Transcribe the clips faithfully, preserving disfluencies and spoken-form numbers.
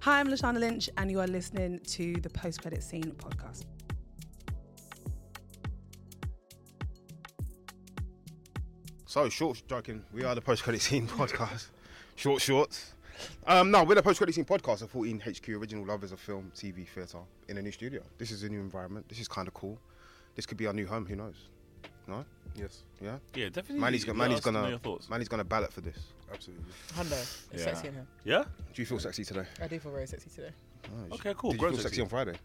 Hi, I'm Lashana Lynch, and you are listening to the Post Credit Scene podcast. So, short joking, we are the Post Credit Scene podcast. Short shorts. Um, no, we're the Post Credit Scene podcast, a fourteen H Q original lovers of film, T V, theatre, in a new studio. This is a new environment. This is kind of cool. This could be our new home. Who knows? No? Yes. Yeah. Yeah, definitely. Manny's, go- Manny's gonna. Your thoughts. Manny's gonna ballot for this. Absolutely. Hundo, it's Yeah. sexy in here. Yeah. Do you feel sexy today? I do feel very sexy today. Oh, Okay, cool. Did you Grow feel sexy sexy. on Friday?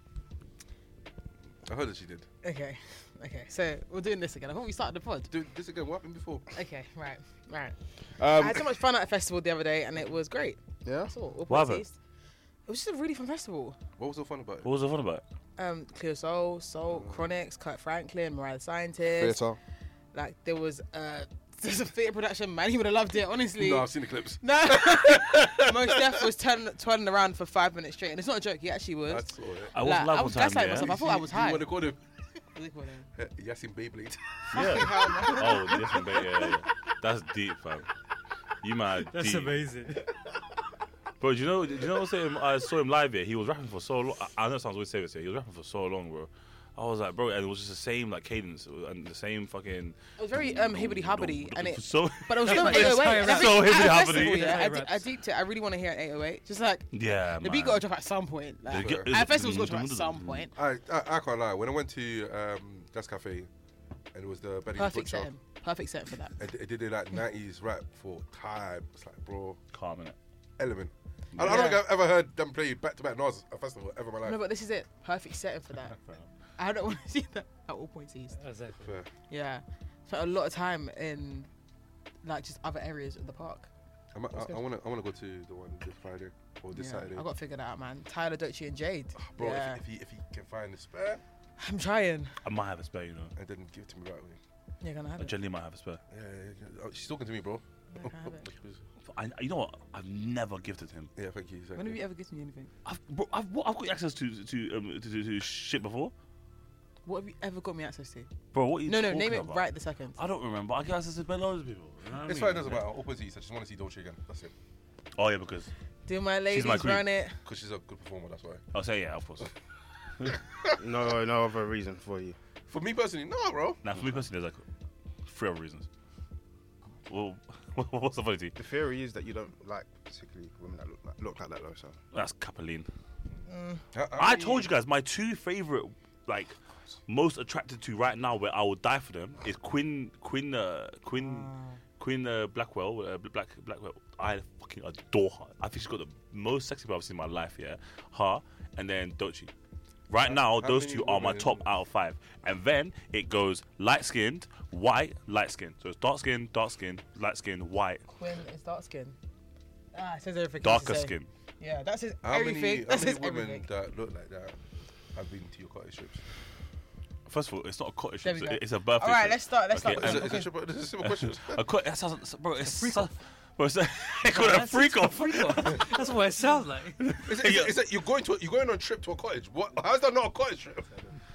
I heard that she did. Okay, okay. So we're doing this again. I thought we started the pod. Do this again. What happened before? Okay, right, right. Um, I had so much fun at a festival the other day, and it was great. yeah. That's all. all What happened? parties. It was just a really fun festival. What was so fun about it? What was the fun about it? Um, Clear Soul, Soul, Chronics, Kurt Franklin, Mariah the Scientist. Theatre. Like there was uh, there's a theatre production. Man, he would have loved it. Honestly. No, I've seen the clips. No. Most Def was turning twirling around for five minutes straight, and it's not a joke. He actually was. I saw it. I was Like, live I one was time. gaslighting Yeah. myself. I thought I was high. You want to call him What do you call him? uh, Yasin Beyblade? Yeah. Oh, different bit. Yeah, yeah. That's deep, fam. You mad? That's deep. amazing. Bro, do you know? Do you know? What I'm saying? I saw him live here. He was rapping for so long. I I know it sounds weird to say this here. He was rapping for so long, bro. I was like, bro, and it was just the same like cadence and the same fucking. It was very um hibbity hobbity, and it. So But it was still Yeah, eight oh eight. sorry, And rap. every- So at a hibbity-hobbity. festival, yeah, I, Sorry, de- raps. I deeped it. I really want to hear an eight oh eight. Just like yeah, the man. beat got to drop at some point. Like, It- at a festival's got to drop at some point. I, I I can't lie. When I went to um, Gas Cafe, and it was the Benny the Perfect Butcher, setting. Perfect setting for that. and it did it like nineties rap for time. It's like, bro, Calm innit? Element. I, I don't Yeah. think I've ever heard them play back to back Nas at a festival ever in my life. No, but this is it. Perfect setting for that. I don't want to see that at all points east. Exactly. Fair. Yeah. Spent a lot of time in like just other areas of the park. I'm, I, I want to I want to go to the one this Friday or this Yeah, Saturday. I got to figure that out, man. Tyler, Doechii, and Jade. Bro, yeah. if, if he if he can find the spare I'm trying. I might have a spare, you know. and then give it to me right away. You're gonna have I it. generally might have a spare. Yeah, yeah, yeah. Oh, she's talking to me, bro. You're gonna have it. I, you know what? I've never gifted him. Yeah, thank you. When have you ever given me anything? I've, bro, I've, what, I've got access to to, um, to to to shit before, What have you ever got me access to? bro. What are you No, no, talking name it about? right the second. I don't remember. I get access to Ben loads of people. You know what It's I fine, mean? doesn't matter. Open to you. I just want to see Dolce again. That's it. Oh yeah, because Do my ladies my queen. run it? Because she's a good performer. That's why. I'll say yeah, of course. No, no other reason for you. For me personally, no, bro. Now, for me personally, there's like three other reasons. Well, what's the funny thing? The theory is that you don't like particularly women that look like, look like that, though. So That's Capeline. How- how I many- told you guys my two favorite, like, most attracted to right now, where I would die for them, is Quinn, Quinn, uh, Quinn, Quinn uh, Blackwell, uh, Black Blackwell. I fucking adore her. I think she's got the most sexy bra I've seen in my life. Yeah, her and then Doechii. Right now, how those many two are my women- top out of five. And then it goes light skinned, white, light skinned. So it's dark skin, dark skin, light skin, white, Quinn is dark skin. Ah, it says everything. darker it has to say. skin. Yeah, that says How everything. many, that how says many women everything. that look like that have been to your cottage trips? First of all, it's not a cottage There trip. we It's a- go. it's a birthday All right, trip. let's start. Let's Okay, start. Is with it, the- is it, simple- this is a simple question. A co- that sounds, bro, it's so, bro, it's a, they call it a freak off. That's what it sounds like. Is it, is it, is it you're going to you're going on a trip to a cottage? What? How's that not a cottage trip?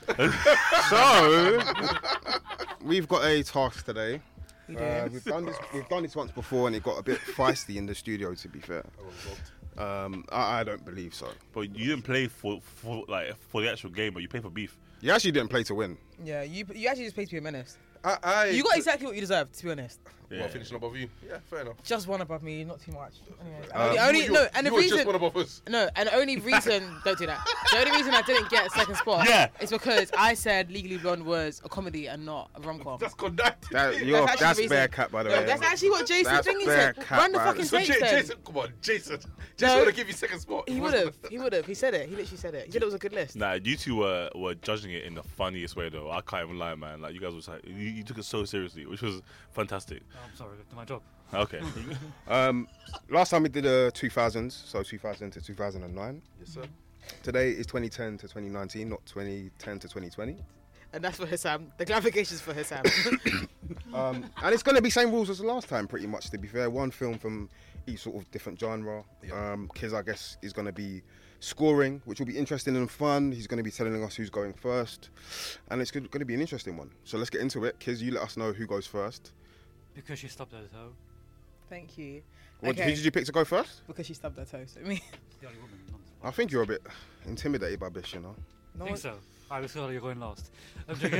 So we've got a task today. We Uh, do. we've done this. We've done this once before, and it got a bit feisty in the studio. To be fair, um, I, I don't believe so. But you didn't play for, for like for the actual game, but you play for beef. You actually didn't play to win. Yeah, you you actually just played to be a menace. I, I You got exactly what you deserved, to be honest. Well, finishing above you. Yeah, fair enough. Just one above me, not too much. Anyways, Uh, only, You- only you- no, and the you were reason just one above us. no, and the only reason don't do that. The only reason I didn't get second spot Yeah. is because I said Legally Blonde was a comedy and not a rom com. That's conducted. That, you're, actually that's the reason. bear cat, by the No, way. that's actually what Jason That's Thingy bare said. cat, Run the man. fucking So tapes J- then. Jason, come on, Jason. Jason No. want to give you second spot. He would have. He would have. He said it. He literally said it. He said it was a good list. Nah, you two were, were judging it in the funniest way though. I can't even lie, man. Like you guys was like you, you took it so seriously, which was fantastic. Oh, I'm sorry, do my job. Okay. Um, last time we did a two thousands, so two thousand to two thousand nine. Yes, sir. Today is twenty ten to twenty nineteen, not twenty ten to twenty twenty. And that's for Hassam. The clarification's for Hassam. Um, and it's going to be same rules as the last time, pretty much, to be fair. One film from each sort of different genre. Yeah. Um, Kiz, I guess, is going to be scoring, which will be interesting and fun. He's going to be telling us who's going first. And it's going to be an interesting one. So let's get into it. Kiz, you let us know who goes first. Because she stopped at the toe. Thank you. What, Okay. Who did you pick to go first? Because she stubbed her toe. So me. the only woman. in London. I think you're a bit intimidated by Bish, you know. No I think one- so. I was sure you're going last. I'm joking.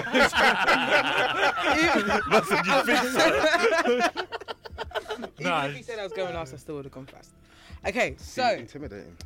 Listen, you think so? Even Nah, if he said I was going last, I still would have gone fast. Okay, so Intimidating.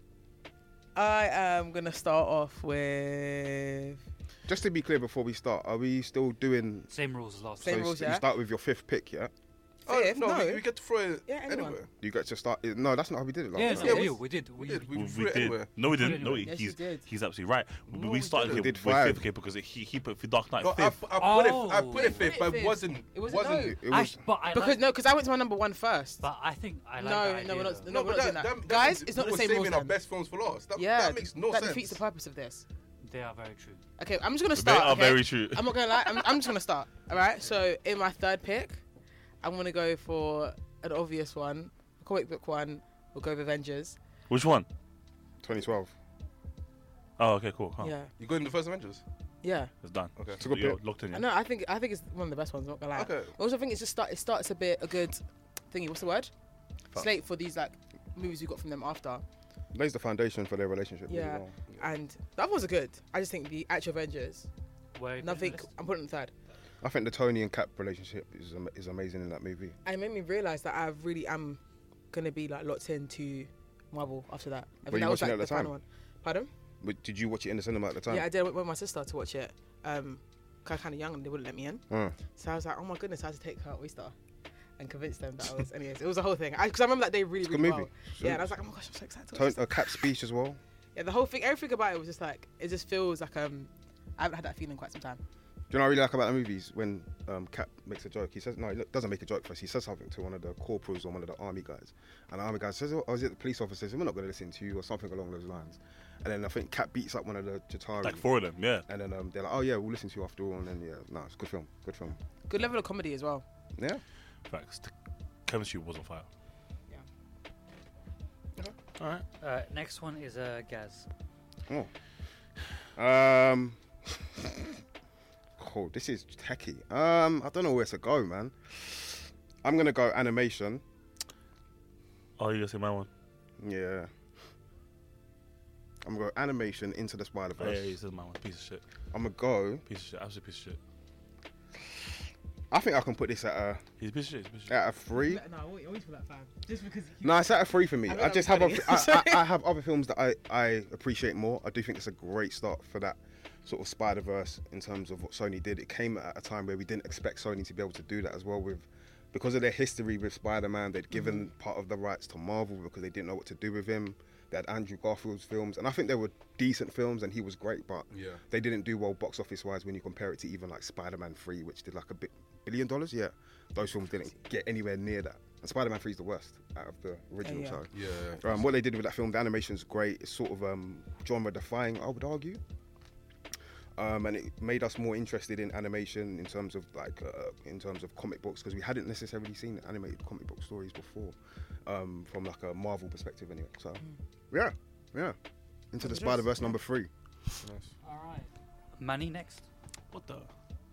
I am gonna start off with Just to be clear before we start, are we still doing... Same rules as last Same so time. rules, you yeah? start with your fifth pick, yeah? Oh, Fifth? no, No. We, we get to throw it Yeah, anyone. anywhere. You get to start... No, that's not how we did it last Yeah, time. no, Yeah, we, we- we did. We, We did. We, We, threw we it did. anywhere. No, we didn't. No, he, Yes, you he's did. he's absolutely right. No, we we started didn't. with, We did with five. fifth, okay, because it, he he put for Dark Knight No, I, fifth. I put Oh. it. I put it Put it fifth, but it fifth. wasn't. It wasn't, wasn't. no. It was... Actually, but I because like, no, because I went to my number one first. But I think I like no, that no, idea, we're not. though. No, we're but not doing that, that. that, Guys, that it's not we're the same saving rules. our then. best films for last. That, Yeah, that makes no that sense. defeats the purpose of this. They are very true. Okay, I'm just gonna They start. are okay? very true. I'm not gonna lie. I'm, I'm just gonna start. All right. So in my third pick, I'm gonna go for an obvious one, a comic book one. We'll go with Avengers. Which one? twenty twelve. Oh, okay, cool. Huh. Yeah, You going in the first Avengers? yeah. It's done. Okay. It's a good You're pick. locked in. I Yeah? know. I think I think it's one of the best ones. Not gonna lie. Okay. I also think it's just start. It starts a bit a good thingy. What's the word? Fuck. Slate for these like movies we got from them after. Lays the foundation for their relationship. really Yeah. well. And the other ones are good. I just think the actual Avengers. Where are you putting Nothing. the list? I'm putting it third. I think the Tony and Cap relationship is am- is amazing in that movie. And it made me realise that I really am gonna be like locked into Marvel after that. I Were you that was watching like it at the final time? one. Pardon? But did you watch it in the cinema at the time? Yeah, I did. I went with my sister to watch it. Um, 'cause I was kind of young and they wouldn't let me in. Mm. So I was like, oh my goodness, I had to take her Oyster and convince them that I was. Anyways, it was a whole thing. Because I, remember that day really, It's a really good well. movie. Yeah, and I was like, oh my gosh, I'm so excited. To watch Tony, this. uh, Cap speech as well. Yeah, the whole thing, everything about it was just like, it just feels like um, I haven't had that feeling in quite some time. Do you know what I really like about the movies? When um, Cap makes a joke, he says, no, he doesn't make a joke first. He says something to one of the corporals or one of the army guys. And the army guy says, oh, is it the police officer? Says, we're not going to listen to you or something along those lines. And then I think Cap beats up one of the Jatari. Like four of them, yeah. And then um, they're like, oh yeah, we'll listen to you after all. And then, yeah, no, it's a good film. Good film. Good level of comedy as well. Yeah. Facts. The chemistry was on fire. Yeah. All right. Uh, next one is uh, Gaz. Oh. Um. Oh, this is techie. Um, I don't know where to go, man. I'm gonna go animation. Oh, you gonna say my one? Yeah. I'm gonna go animation into the Spider Oh, yeah, Verse. he says my one. Piece of shit. I'm gonna go. Piece of shit. Absolute piece of shit. I think I can put this at a He's a piece of shit. He's a piece of shit. at a three. No, I won't, I won't for that fan. Just because. No, it's at a three for me. I I, think just that have was a, I, funny. I, I have other films that I, I appreciate more. I do think it's a great start for that sort of Spider Verse in terms of what Sony did. It came at a time where we didn't expect Sony to be able to do that as well. With because of their history with Spider Man, they'd given Mm-hmm. part of the rights to Marvel because they didn't know what to do with him. They had Andrew Garfield's films, and I think they were decent films, and he was great, but Yeah. they didn't do well box office wise when you compare it to even like Spider Man three, which did like a bit billion dollars. Yeah, those films didn't get anywhere near that. And Spider Man three is the worst out of the original. Yeah, yeah. So. Yeah. Um, what they did with that film, the animation's great. It's sort of um, genre-defying, I would argue. Um, and it made us more interested in animation in terms of like uh, in terms of comic books because we hadn't necessarily seen animated comic book stories before, um, from like a Marvel perspective anyway. So, yeah, yeah. Into the Spider Verse number three. Nice. All right. Manny next. What the?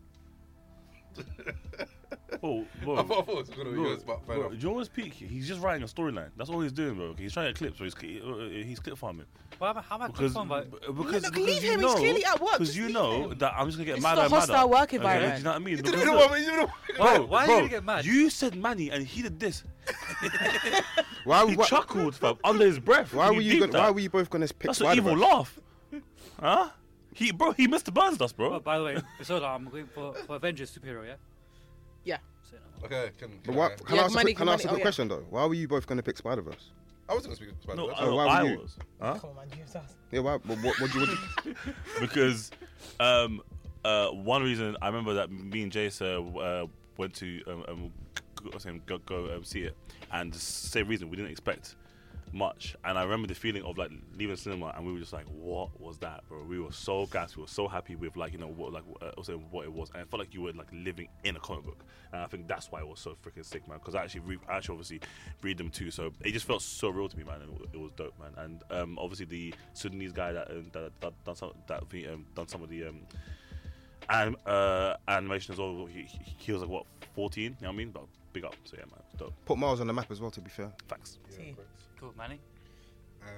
Whoa, I whoa. thought, I thought it was going to be Bro, yours, but fair bro, enough. do you know what's peak? He's just writing a storyline. That's all he's doing, bro. He's trying to clip, so he's cli- he's clip farming. Well, how am I Because confirmed by? b- because, look, because leave you him, know, he's clearly at work, because just you leave know him. that I'm just gonna get It's mad the and madder. hostile work Okay, environment. do you know what I mean? You Because know look- what, you know Why, Bro, why bro, are you get mad? You said Manny and he did this. Why? He why, chuckled, fam, under his breath. why Can were you? deep Gonna, that? why were you both going to pick That's an Spider evil Verse? laugh. Huh? He, bro, he Mister Burns us, bro. Oh, by the way, so I'm going for, for Avengers superhero, yeah. Yeah. Say no more. Okay, can, But can why, I, can Yeah, I ask a money, quick, can I ask a money, quick oh, yeah. question though? Why were you both going to pick Spider Verse? I was going to speak about no, that. I, So why I were you? was. Huh? Come on, man, you us. Yeah, why? What? What? What? You, what Because um, uh, one reason I remember that me and Jace uh, uh, went to um, um, go, saying, go, go um, see it, and the same reason we didn't expect much. And I remember the feeling of like leaving the cinema, and we were just like, "What was that, bro?" We were so gassed. We were so happy with like you know what like uh, also what it was, and I felt like you were like living in a comic book. And I think that's why it was so freaking sick, man. Because I actually re- I actually obviously read them too, so it just felt so real to me, man. And it, wa- it was dope, man. And um, obviously the Sudanese guy that um, that, that done some that um, done some of the um, anim- uh, animation as well. He, he, he was like what fourteen, you know what I mean? But big up, so yeah, man, dope. put Miles on the map as well. To be fair. Facts. Yeah, See. correct. Cool, Manny.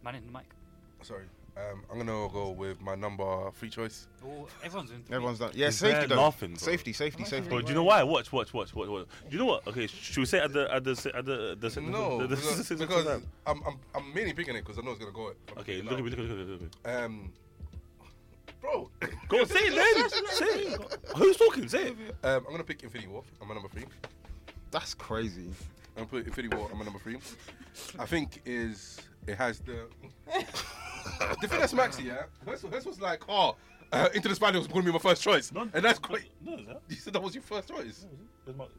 Man in the mic. Sorry. Um, I'm gonna go with my number three choice. Oh, everyone's in. Everyone's done. Yeah, He's safety bare though. laughing, bro. Safety, safety, I'm safety. actually Bro, do you know why? Watch, watch, watch, watch, watch. Do you know what? Okay, should we say at the at the at the the, the No, the, the, because, the, because I'm, I'm I'm mainly picking it because I know it's gonna go. It. Okay, look at me, look at me, look at me. Look at me. Um, bro, Go on, say it then. Say it. Who's talking? Say it. um, I'm gonna pick Infinity War. I'm my number three. That's crazy. I'm gonna put Infinity War. I'm my number three. I think is it has the the thing that's Maxi. Yeah, this this was like oh. Uh, Into the Spider was going to be my first choice, No, and that's great. No, is that? You said that was your first choice. There's my-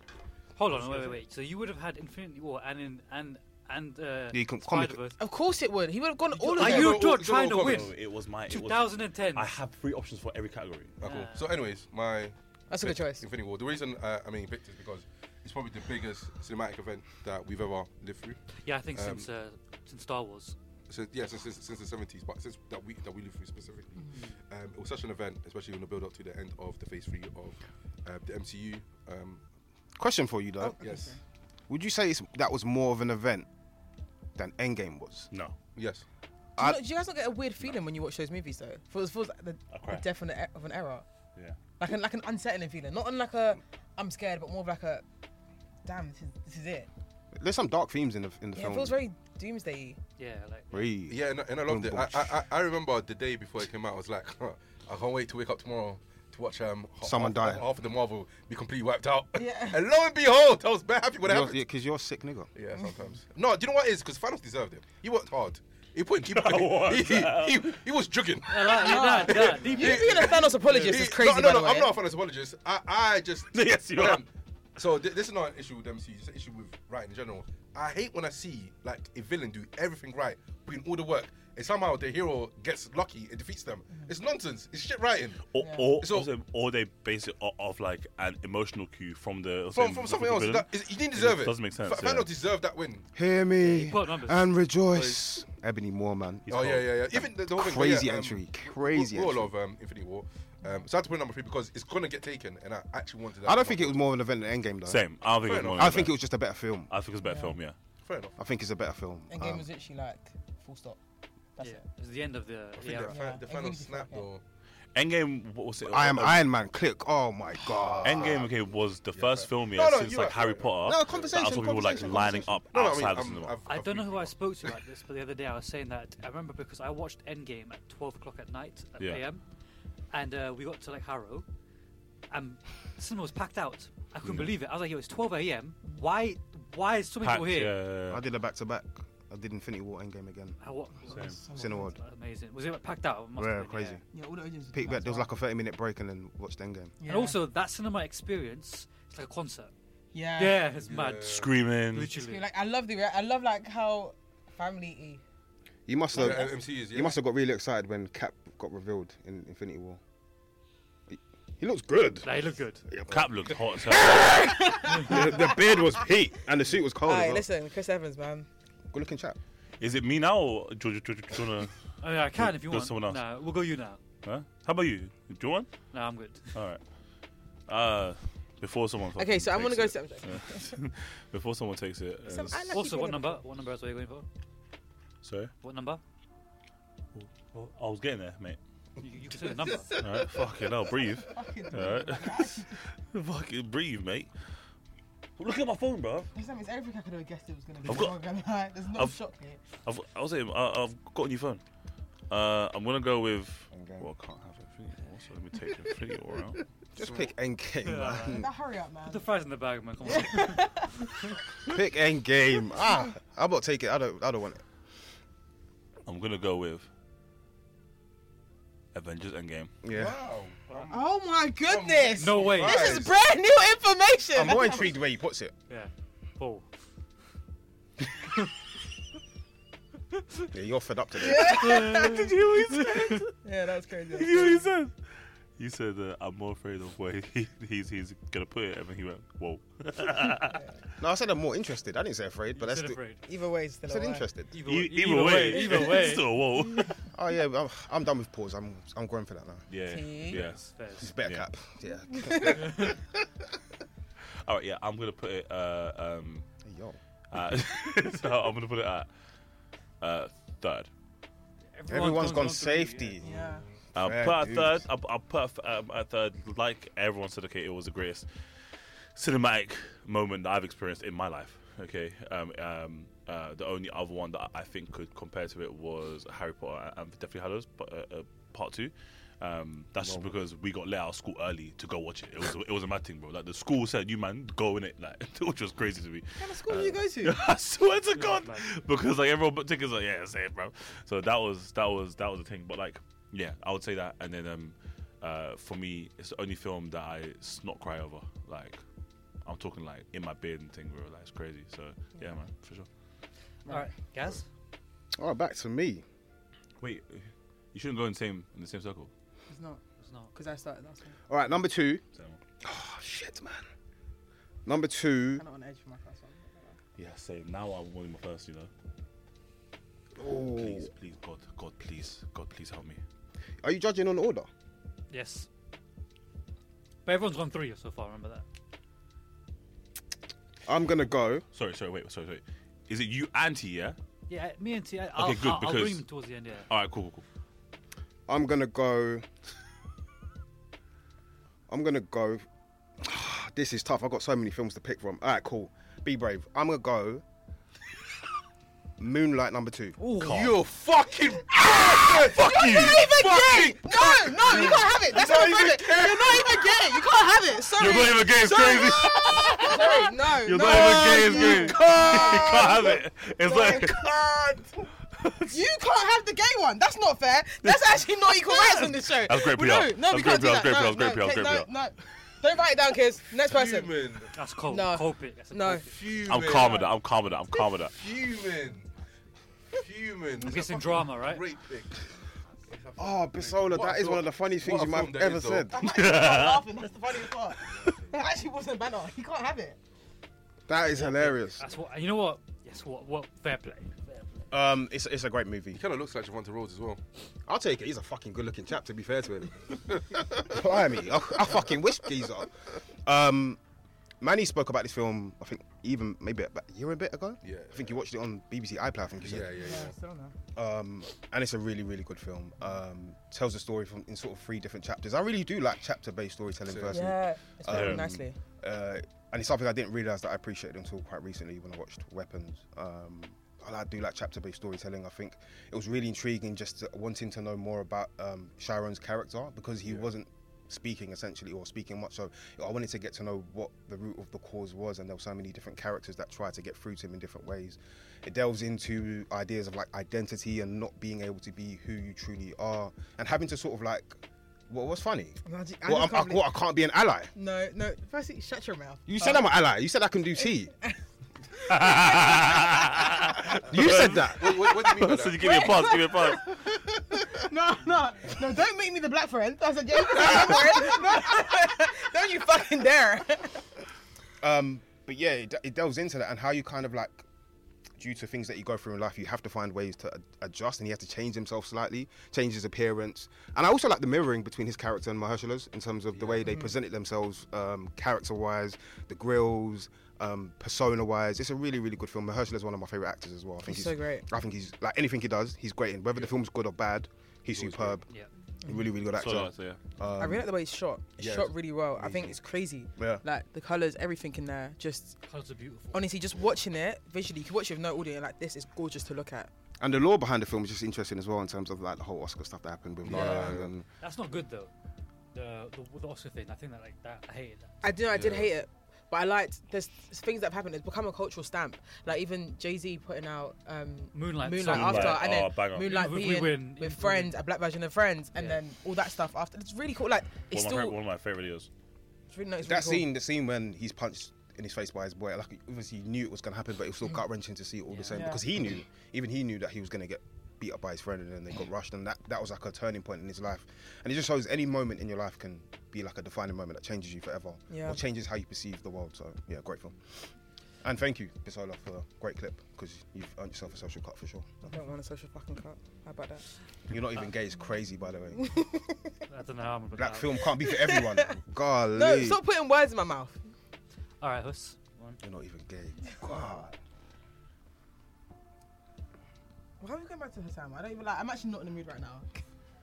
Hold on, wait, wait, wait. So you would have had Infinity War and in and and uh, You can comic- Spider-Verse. Of course it would. He would have gone all of Are them. you no, not no, trying no, to win? no, It was my. It was, twenty ten. I have three options for every category. Oh, cool. Yeah. So, anyways, my That's a good pick, choice. Infinity War. The reason uh, I mean picked is because it's probably the biggest cinematic event that we've ever lived through. Yeah, I think Um, since uh, since Star Wars. Since, yeah, since, since, since the seventies, but since that we that we lived through specifically, um, it was such an event, especially in the build up to the end of the Phase Three of uh, the M C U. Um, Question for you though. yes, Would you say it's, that was more of an event than Endgame was? No. yes. Do you, I- not, do you guys not get a weird feeling when you watch those movies though? Feels feels like the, I the cry. death of an, e- of an era, Yeah. like an like an unsettling feeling, not on like a I'm scared, but more of like a damn, this is this is it. There's some dark themes in the in the Yeah, it film. feels very doomsday. Yeah, like Really? Yeah, and, and I loved it. I, I I- I remember the day before it came out. I was like, I can't wait to wake up tomorrow to watch um h- Someone half, die. half of the Marvel be completely wiped out. Yeah. And lo and behold, I was very happy when it Because happened. you're, 'cause you're a sick nigga. Yeah, sometimes. No, do you know what it is? Because Thanos deserved it. He worked hard. He put. He, What? he, he, he, he was jugging. I like that, that, You deep- being a Thanos apologist He- is crazy. No, no, by no. the I'm way. not a Thanos apologist. I, I just. Yes, you are. Um, So th- this is not an issue with M C U. It's an issue with writing in general. I hate when I see like a villain do everything right, put in all the work, and somehow the hero gets lucky and defeats them. It's nonsense. It's shit writing. Or, Yeah. or, So- also- or they base it o- off like an emotional cue from the From from something else. That, is, he didn't deserve it. Doesn't make sense. F- yeah. Thanos deserved that win. Hear me put numbers. and rejoice. Ebony Moore, man. He's oh cold. yeah, yeah, yeah. Even the, the whole thing. but Crazy yeah, um, entry. Crazy we, we all entry. love um, Infinity War. Um, so I had to put it number three because it's gonna get taken, and I actually wanted. That I don't think it was more of an event than Endgame though. Same. I don't think Fair it's more enough. I than think that. it was just a better film. I think it's a better film. Yeah. Fair enough. I think it's a better film. Endgame Um, was literally like full stop. That's yeah, it. it's the end of the, I the think era. that Yeah, fan, the it Thanos really snapped did, yeah. or Endgame. What was it? I am Uh, Iron Man. Click. Oh my god. Endgame, okay, was the first right. film, yeah, No, no, since you're like right, Harry right, Potter. No, that conversation, I saw people like conversation, lining up no, no, I outside mean, of the I'm- cinema. I've- I I've don't know who I people- spoke to about this, but the other day I was saying that I remember because I watched Endgame at twelve o'clock at night at Yeah. A M, and uh, we got to like Harrow, and the cinema was packed out. I couldn't Mm. believe it. I was like, "Yo, it's twelve A M. Why? Why is so many Packed, people here?" yeah, yeah, I did a back to back. I did Infinity War Endgame again. I, what, Same. Cineworld. Amazing. Was it packed out? It must Yeah, have been, crazy. Yeah, all the audience. Peak back. There was like a thirty minute break and then watched Endgame. Yeah. And also that cinema experience, it's like a concert. yeah, Yeah, it's Yeah. mad. Screaming. Literally. Like I love the, I love like how family. You must Yeah, have. M C Us. Yeah. You must have got really excited when Cap got revealed in Infinity War. He, he looks good. Like, it looked good. Cap looked hot. as hell. the, the beard was peak and the suit was cold. as Alright, well. listen, Chris Evans, man. Good looking chap. Is it me now or do you, do you, do you wanna? I mean, I can if you Go want. someone else. Nah, we'll go you now. Huh? How about you? Do you want? No, I'm good. All right. Uh, before someone. Okay, so I'm gonna go. takes To, it- yeah. Before someone takes it. Some- as- I like Also, you what being a- number? What number are you going for? Sorry. What number? Oh, I was getting there, mate. You, you can say the number. All right. Fucking hell, breathe. All right. Fucking breathe, mate. Look at my phone, bro. That means everything I could have guessed it was gonna be. I've got- I'm not gonna lie. There's no I've- shock here. I've, I was saying, I, I've got a new phone. Uh, I'm gonna go with. Okay. Well, I can't have Infinity War, so let me take Infinity War out. Just pick Endgame, man. Now hurry up, man. Put the fries in the bag, man. Come on. Pick Endgame. Ah, I'm about to take it. I don't. I don't want it. I'm gonna go with Avengers Endgame. Yeah. Wow. Oh my goodness! No way. This is brand new information. I'm more intrigued where he puts it. Yeah. Paul. Yeah, you're fed up today. Did you hear what he said? Yeah, that was crazy. Did you hear what he said? You said uh, I'm more afraid of where he, he's he's gonna put it, and then he went, "Whoa." No, I said I'm more interested. I didn't say afraid, but You that's said the, afraid. Either way, it's I still said a lie. interested. Either, E- either, way. Either way. Still, whoa. Oh yeah, I'm, I'm done with pause. I'm I'm going for that now. Yeah. See? Yeah. Fairs. It's better Yeah. cap. Yeah. All right. Yeah. I'm gonna put it. Uh, um. Hey, yo. Uh, so I'm gonna put it at uh, third. Everyone's gone to- safety. Yeah. I'll Fair put a dues. third. I'll, I'll put a, th- um, a third. Like everyone said, okay, it was the greatest cinematic moment that I've experienced in my life. Okay, um, um, uh, the only other one that I think could compare to it was Harry Potter and Deathly Hallows, but uh, uh, part two. Um, that's just because we got let out of school early to go watch it. It was it was a mad thing, bro. Like the school said, "You man, go in it," like which was crazy to me. What kind of school did you go to? I swear to God, like- because like everyone but tickets like yeah, say it, bro. So that was that was that was the thing. But like yeah, I would say that. And then um, uh, for me, it's the only film that I snot cry over. Like I'm talking like in my bed and thing, bro. Like it's crazy. So yeah, man, for sure. All right, Gaz. All right, back to me. Wait, you shouldn't go in the same in the same circle. It's not. It's not. Because I started last one. All right, number two. So, Oh shit, man. Number two. I'm not on edge for my first one. yeah, same. Now I'm winning my first. You know. Oh. Please, please, God, God, please, God, please help me. Are you judging on order? Yes. But everyone's gone three so far. Remember that. I'm gonna go. Sorry, sorry, wait, sorry, sorry. Is it you, Auntie? Yeah. Yeah, me and T. I- I'll, good, I'll, I'll because- bring them towards the end. Yeah. All right, cool, cool, cool. I'm gonna go. I'm gonna go. This is tough. I've got so many films to pick from. All right, cool. Be brave. I'm gonna go. Moonlight number two. You're fucking. Fuck you! Fucking no, no, you can't have it. That's not don't have even it. You're not even gay. You can't have it. Sorry. You're not even gay. It's crazy. Sorry, no, You're no. not even gay. It's you crazy. can't. You can't have it. It's You like can't. You can't have the gay one. That's not fair. That's actually not equal rights on this show. That's great Well, P R. No, no, That's we great can't do P R, that. that's great P R, No, that's great no, P R, that's okay, great no, no. Don't write it down, kids. Next person. Fuming. That's cold. No. Cold bit. That's a No. cold bit. Fuming. I'm calm with that. I'm calm with that. I'm calm with that. Fuming. Fuming. I'm guessing drama, right? Great pick. Oh, Bisola, What that a is one of film- the funniest things what a you might film have that ever is, though. said. I'm actually not laughing. That's the funniest part. It actually wasn't banner. You can't have it. That is hilarious. That's what. You know what? Yes. What? What? Fair play. Fair play. Um, it's it's a great movie. He kind of looks like Javante Rhodes as well. I'll take it. He's a fucking good-looking chap. To be fair to him, blimey, I, I fucking wish geezer. Um, Manny spoke about this film. I think even maybe about a year and a bit ago. Yeah. I think he watched it on B B C iPlayer. I think he Yeah, said. yeah, Yeah, yeah. still no. Um, and it's a really, really good film. Um, tells the story from in sort of three different chapters. I really do like chapter-based storytelling Same. personally. Yeah, it's played Um, nicely. Uh, and it's something I didn't realise that I appreciated until quite recently when I watched Weapons. Um, I do like chapter-based storytelling. I think it was really intriguing just to, wanting to know more about um, Chiron's character because he Yeah. wasn't speaking essentially or speaking much. So I wanted to get to know what the root of the cause was, and there were so many different characters that tried to get through to him in different ways. It delves into ideas of like identity and not being able to be who you truly are, and having to sort of like, what was funny? I just- I Well, just I'm, I, can't believe- what, I can't be an ally. No, no. Firstly, shut your mouth. You said I'm an ally. You said I can do tea. You said that. What, what, what do you mean by So you that? give me a pass. Give me a pass. No, no, no! Don't make me the black friend. I said, yeah, you can say that word. No, don't you fucking dare. Um, but yeah, it, it delves into that and how you kind of like, due to things that you go through in life, you have to find ways to ad- adjust, and he has to change himself slightly, change his appearance. And I also like the mirroring between his character and Mahershala's in terms of the way they presented themselves, um, character-wise, the grills, um, persona-wise. It's a really, really good film. Mahershala's one of my favorite actors as well. I think He's so great. I think he's like anything he does, he's great in. Whether the film's good or bad, he's Always superb. Yeah. Really, really good actor. So, so, yeah. I really like the way it's shot. It's yeah, shot it's really well. I think amazing. it's crazy. Yeah. Like the colors, everything in there. Just Colours are beautiful. honestly, just watching it visually, you can watch it with no audio. And like this is gorgeous to look at. And the lore behind the film is just interesting as well in terms of like the whole Oscar stuff that happened with La La Yeah. Land and That's not good though. The the, the Oscar thing. I think that like that. I hated that. I do. I did Yeah. hate it, but I liked. There's things that have happened. It's become a cultural stamp. Like even Jay Z putting out um, Moonlight. Moonlight song. after, Moonlight, and then oh, banger. Moonlight We- we being win. with We Friends, win. a black version of Friends, and Yeah. then all that stuff after. It's really cool. Like it's One of, my still. favorite, one of my favorite videos. It's really, no, it's that really cool. scene, the scene when he's punched in his face by his boy, like obviously he knew it was gonna happen, but it was still gut wrenching to see it all the same Yeah. because he knew, even he knew that he was gonna get beat up by his friend, and then they got rushed, and that that was like a turning point in his life. And it just shows any moment in your life can be like a defining moment that changes you forever, Yeah. or changes how you perceive the world. So yeah, great film. And thank you, Bisola, for a great clip because you've earned yourself a social cut for sure. I don't want a social fucking cut. How about that? You're not even gay; it's crazy, by the way. I don't know how I'm gonna put Black that out. film can't be for everyone. Golly, No, stop putting words in my mouth. All right, Hus. One. you're not even gay. God. Why are we going back to Hassan? I don't even like. I'm actually not in the mood right now.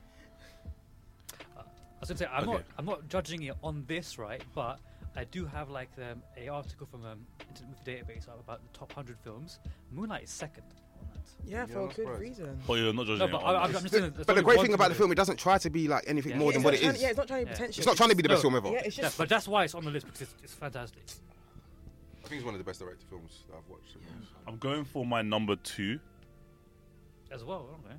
I was gonna say I'm Okay. not I'm not judging it on this, right? But I do have like um, a article from um, Internet Movie Database about the top one hundred films. Moonlight is second on that. Yeah, Yeah, for a I'm good surprised. reason. But you're not judging No, it but on I, I'm this. just saying. there's But the only great one thing about the list. film, it doesn't try to be like anything Yeah. more Yeah, than it's what not it trying- is. Yeah, it's not trying to be Yeah. pretentious. It's not trying to be the best No. film ever. Yeah, it's Yeah, just. but that's why it's on the list because it's, it's fantastic. I think it's one of the best directed films that I've watched. to be honest. I'm going for my number two. As well, okay.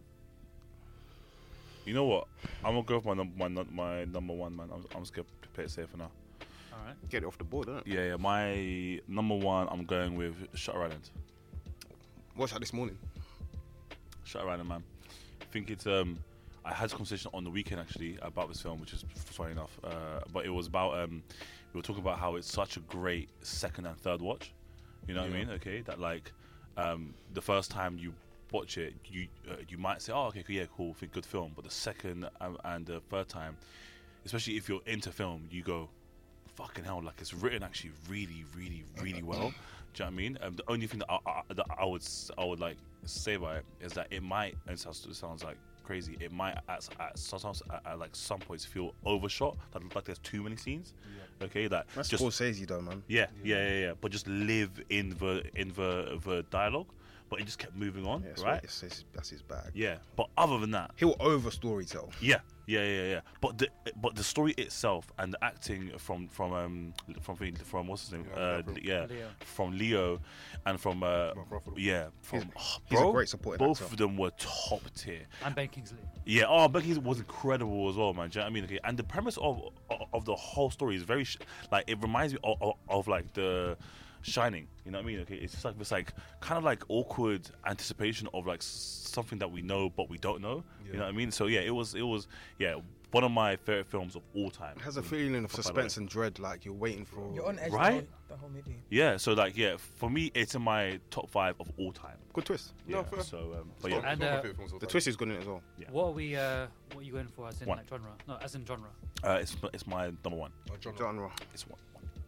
You know what? I'm gonna go for my number my, num- my number one, man. I'm, I'm just gonna play it safe for now. All right. Get it off the board, isn't it? Yeah, yeah. My number one, I'm going with Shutter Island. Watched that this morning. Shutter Island, man. I think it's um. I had this conversation on the weekend actually about this film, which is funny enough. Uh, but it was about um. We were talking about how it's such a great second and third watch. You know what I Yeah. mean? Okay, that like, um, the first time you watch it, you uh, you might say, oh, okay, cool, yeah, cool, think good film. But the second um, and the third time, especially if you're into film, you go, fucking hell, like it's written actually really, really, really well. Do you know what I mean? Um, the only thing that I, I, that I would s- I would like say about it is that it might, and it sounds, it sounds like crazy, it might at, at sometimes at, at like some points feel overshot. That like there's too many scenes. Okay, that That's just Scorsese though, man. yeah, yeah, yeah, yeah. But just live in the in the the dialogue. But it just kept moving on, Yeah, that's right? what it's, it's, that's his bag. Yeah. But other than that, He'll over storytell. yeah, yeah, yeah, yeah. But the but the story itself and the acting from from um from from what's his name? Yeah, Uh, Leo. yeah, Leo. from Leo, and from uh Mark Ruffalo. yeah from He's- oh, he's a bro, great supporting both actor. of them were top tier. And Ben Kingsley. Yeah, oh, Becky was incredible as well, man. Do you know what I mean? Okay, and the premise of of, of the whole story is very sh- like it reminds me of, of, of like the Shining. You know what I mean? Okay, it's just like this like kind of like awkward anticipation of like s- something that we know but we don't know. Yeah. You know what I mean? So yeah, it was it was yeah one of my favorite films of all time. It has a feeling of By the way. suspense and dread, like you're waiting for. You're on edge Right? the, whole, the whole movie. Yeah, so like yeah, for me it's in my top five of all time. Good twist. Yeah, No, fair. so um, It's but one- yeah, And, it's one of my uh, favourite films of all The time. twist is good in it as well. Yeah. What are we? Uh, what are you going for as in One. like genre? No, as in genre. uh, it's it's my number one. Oh, John Wick. Genre. It's one.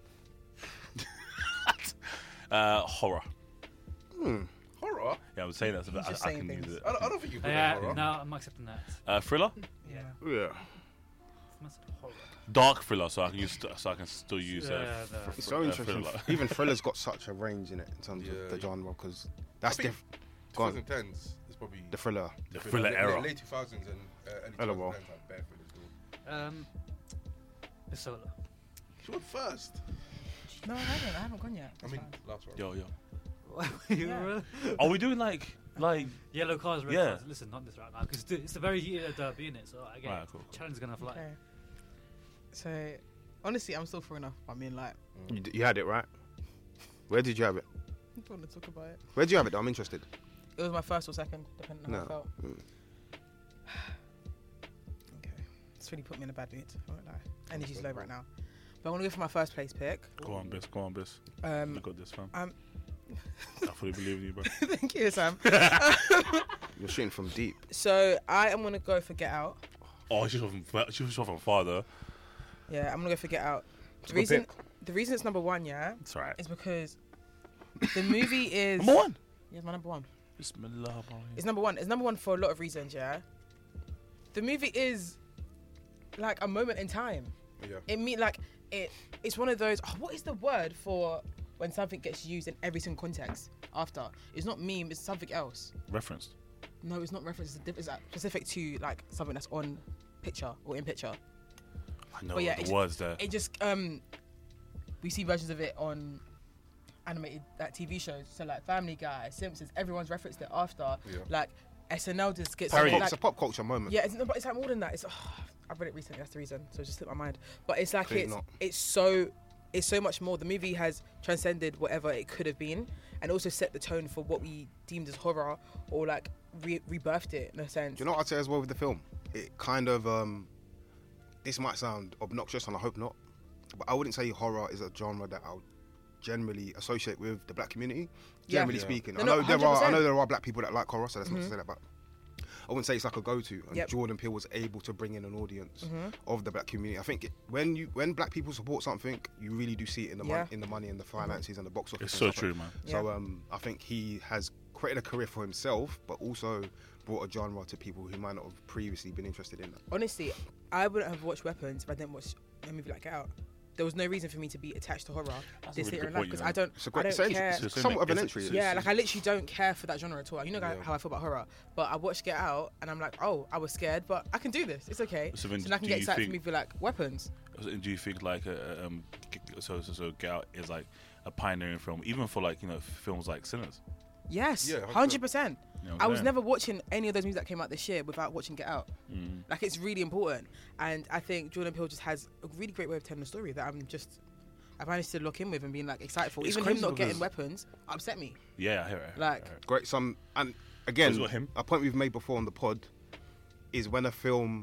uh, horror. Hmm. Horror? Yeah, I'm saying that so that He's just I, I saying can use things. it. I don't, I don't think you put Yeah, that horror. no, I'm accepting that. Uh, thriller, Yeah. Yeah. It's horror. dark thriller, so I can use so I can still use Yeah, uh, no. f- It's f- so uh, interesting. thriller. Even thriller's got such a range in it in terms Yeah, of the yeah. genre, because that's I think diff- Go on. twenty tens is probably the thriller. the thriller late, era. Late two thousands and uh, early Hello, two bro. thousands like bare thrillers. Bro. Um, the solo. She went first. No, I haven't. I haven't gone yet. I It's mean, fine. last one. Yo, yo. Yeah. Are we doing like like? Yellow cards, red Yeah. cards. Listen, not this right now because it's a very heated derby in it. So I get Alright, cool. challenge is gonna fly. Okay. So, honestly, I'm still throwing off. I mean, like, You, d- you had it right. Where did you have it? I don't want to talk about it. Where did you have it? Though? I'm interested. It was my first or second, depending on how I No. felt. Mm. Okay. It's really put me in a bad mood. I won't lie. Energy's low right now. But I want to go for my first place pick. Go on, Biss. Go on, Biss. Um, You got this, fam. um, I fully believe in you, bro. Thank you, Sam. You're shooting from deep. So I am gonna go for Get Out. Oh, she's from she was from father. Yeah, I'm gonna go for Get Out. The a good reason, the reason it's number one, yeah, It's alright. is because the movie is Number one. Yeah, it's my number one. Bismillah. It's number one. It's number one for a lot of reasons, yeah. The movie is like a moment in time. Yeah. It mean like it. It's one of those. Oh, what is the word for when something gets used in every single context after? It's not meme. It's something else. Referenced. No, it's not reference. It's, diff- it's like specific to like something that's on picture or in picture. I know But yeah, the it's- words there. It just um, we see versions of it on animated like T V shows. So like Family Guy, Simpsons. Everyone's referenced it after. Yeah. Like S N L just gets Pop- like, it's a pop culture moment. yeah, it's, no, but it's like more than that. It's oh, I read it recently. That's the reason. So it just slipped my mind. But it's like Clearly it's not. it's so it's so much more. The movie has transcended whatever it could have been, and also set the tone for what we deemed as horror, or like re- rebirthed it in a sense. Do you know what I'd say as well with the film? It kind of, um, this might sound obnoxious and I hope not, but I wouldn't say horror is a genre that I would generally associate with the black community. Yeah. Generally Yeah. speaking, No, I no, know there are I one hundred percent. know there are black people that like horror, so that's not Mhm. to say that, but I wouldn't say it's like a go-to. And Yep. Jordan Peele was able to bring in an audience Mhm. of the black community. I think it, when you when black people support something, you really do see it in the Yeah. mon- in the money and the finances and the box office. It's and so stuff true, like man. So Yeah. um, I think he has created a career for himself, but also brought a genre to people who might not have previously been interested in that. Honestly, I wouldn't have watched Weapons if I didn't watch a movie like Get Out. There was no reason for me to be attached to horror That's a this really later good in life point, you because know. I don't, It's a I great, don't it's, an care. entry. So It's it's somewhat of an like- entry. it's- Yeah, like I literally don't care for that genre at all. You know Yeah. how I feel about horror, but I watched Get Out and I'm like, oh, I was scared, but I can do this. It's okay. So So, then then I can do get you excited think- for movie like Weapons. Do you think like uh, um, g- so so so Get Out is like a pioneering film, even for like you know films like Sinners? Yes, Yeah, one hundred hundred percent. You know what I I'm was saying? never watching any of those movies that came out this year without watching Get Out. Mm. Like it's really important, and I think Jordan Peele just has a really great way of telling the story that I'm just. I managed to lock in with and being like excited for. It's Even him crazy not getting because- weapons upset me. Yeah, I hear it. I hear it, Like- I hear it. Great. Some and again, Who's got him? a point we've made before on the pod is when a film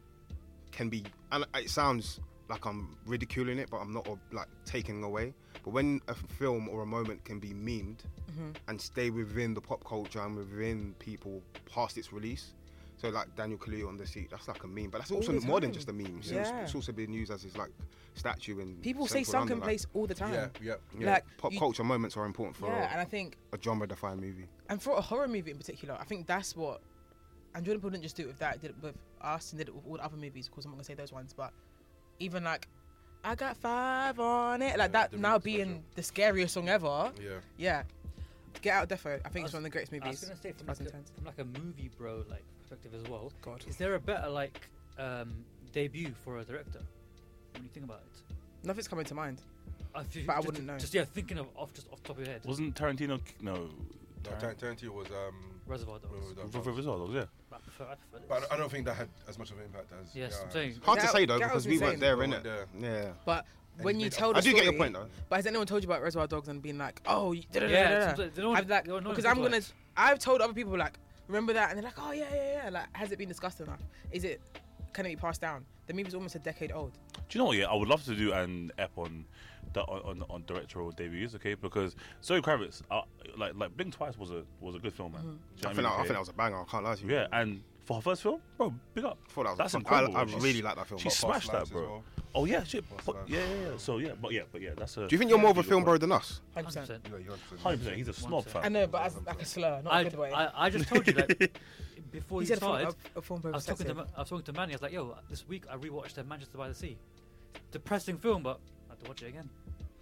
can be, and it sounds like I'm ridiculing it, but I'm not, or like taking away. But when a film or a moment can be memed Mm-hmm. and stay within the pop culture and within people past its release. So like Daniel Kaluuya on the seat, that's like a meme, but that's All also the more than time. just a meme. It's, Yeah. it's also been used as his like statue in People say central sunken London, place all the time. Yeah, yeah. Yeah, Like, pop you- culture moments are important for Yeah, and a, I think, a genre-defined movie. and for a horror movie in particular, I think that's what. And Jordan Peele didn't just do it with that; he did it with us and did it with all the other movies. Of course, I'm not gonna say those ones, but even like, I got five on it, like Yeah, that the now remix being version. the scariest song ever. Yeah. Yeah, Get Out, defo. I think I it's was- one of the greatest I was movies. gonna say from like, a, twenty tens. from like a movie bro like perspective as well. God, Is there a better like um, debut for a director when you think about it? nothing's coming to mind. I feel- But I just, wouldn't know. Just yeah, thinking of off just off the top of your head. Wasn't Tarantino? No, No, Tar- Tar- Tarantino was um. Reservoir Dogs. Reservoir Dogs. Reservoir Dogs, yeah. I prefer, I prefer this. But I don't think that had as much of an impact as. Yes, yeah, I'm saying. Hard Get to say Out- though Get Out because was we weren't insane. there, We innit? weren't Yeah. But And when he you made- tell the I do story, get your point though. but has anyone told you about Reservoir Dogs and been like, oh, you- da, da, da, Yeah, da, da, da. sometimes they don't- I've like they don't know because what I'm to gonna. talk I've told other people like, remember that, and they're like, oh yeah, yeah, yeah. Like, has it been discussed enough? Is it? Can it be passed down? The movie's almost a decade old. Do you know what? Yeah, I would love to do an ep on the, on, on on directorial debuts, okay? Because Zoe Kravitz, uh, like like Blink Twice was a was a good film, man. Do you know I what think, mean, that, I okay? think that was a banger. I can't lie to you. Yeah, and for her first film, bro, big up. I thought that was That's fun. incredible. I, I She's- really like that film. She Fast smashed that, Lives as bro. well. Oh yeah, shit. Fast But, Lives. yeah, yeah, yeah. So yeah, but yeah, but yeah, that's a. Do you think you're more of a Yeah, film bro than us? one hundred percent. one hundred percent. Yeah, you're one hundred percent. Hundred percent. He's a snob, one I fam. know, but as like a slur, not I, a good way. I, I just told you that before he you said from started. a, a film I was talking to perspective. Ma- I was talking to Manny. I was like, "Yo, this week I rewatched uh, Manchester by the Sea. Depressing film, but I have to watch it again."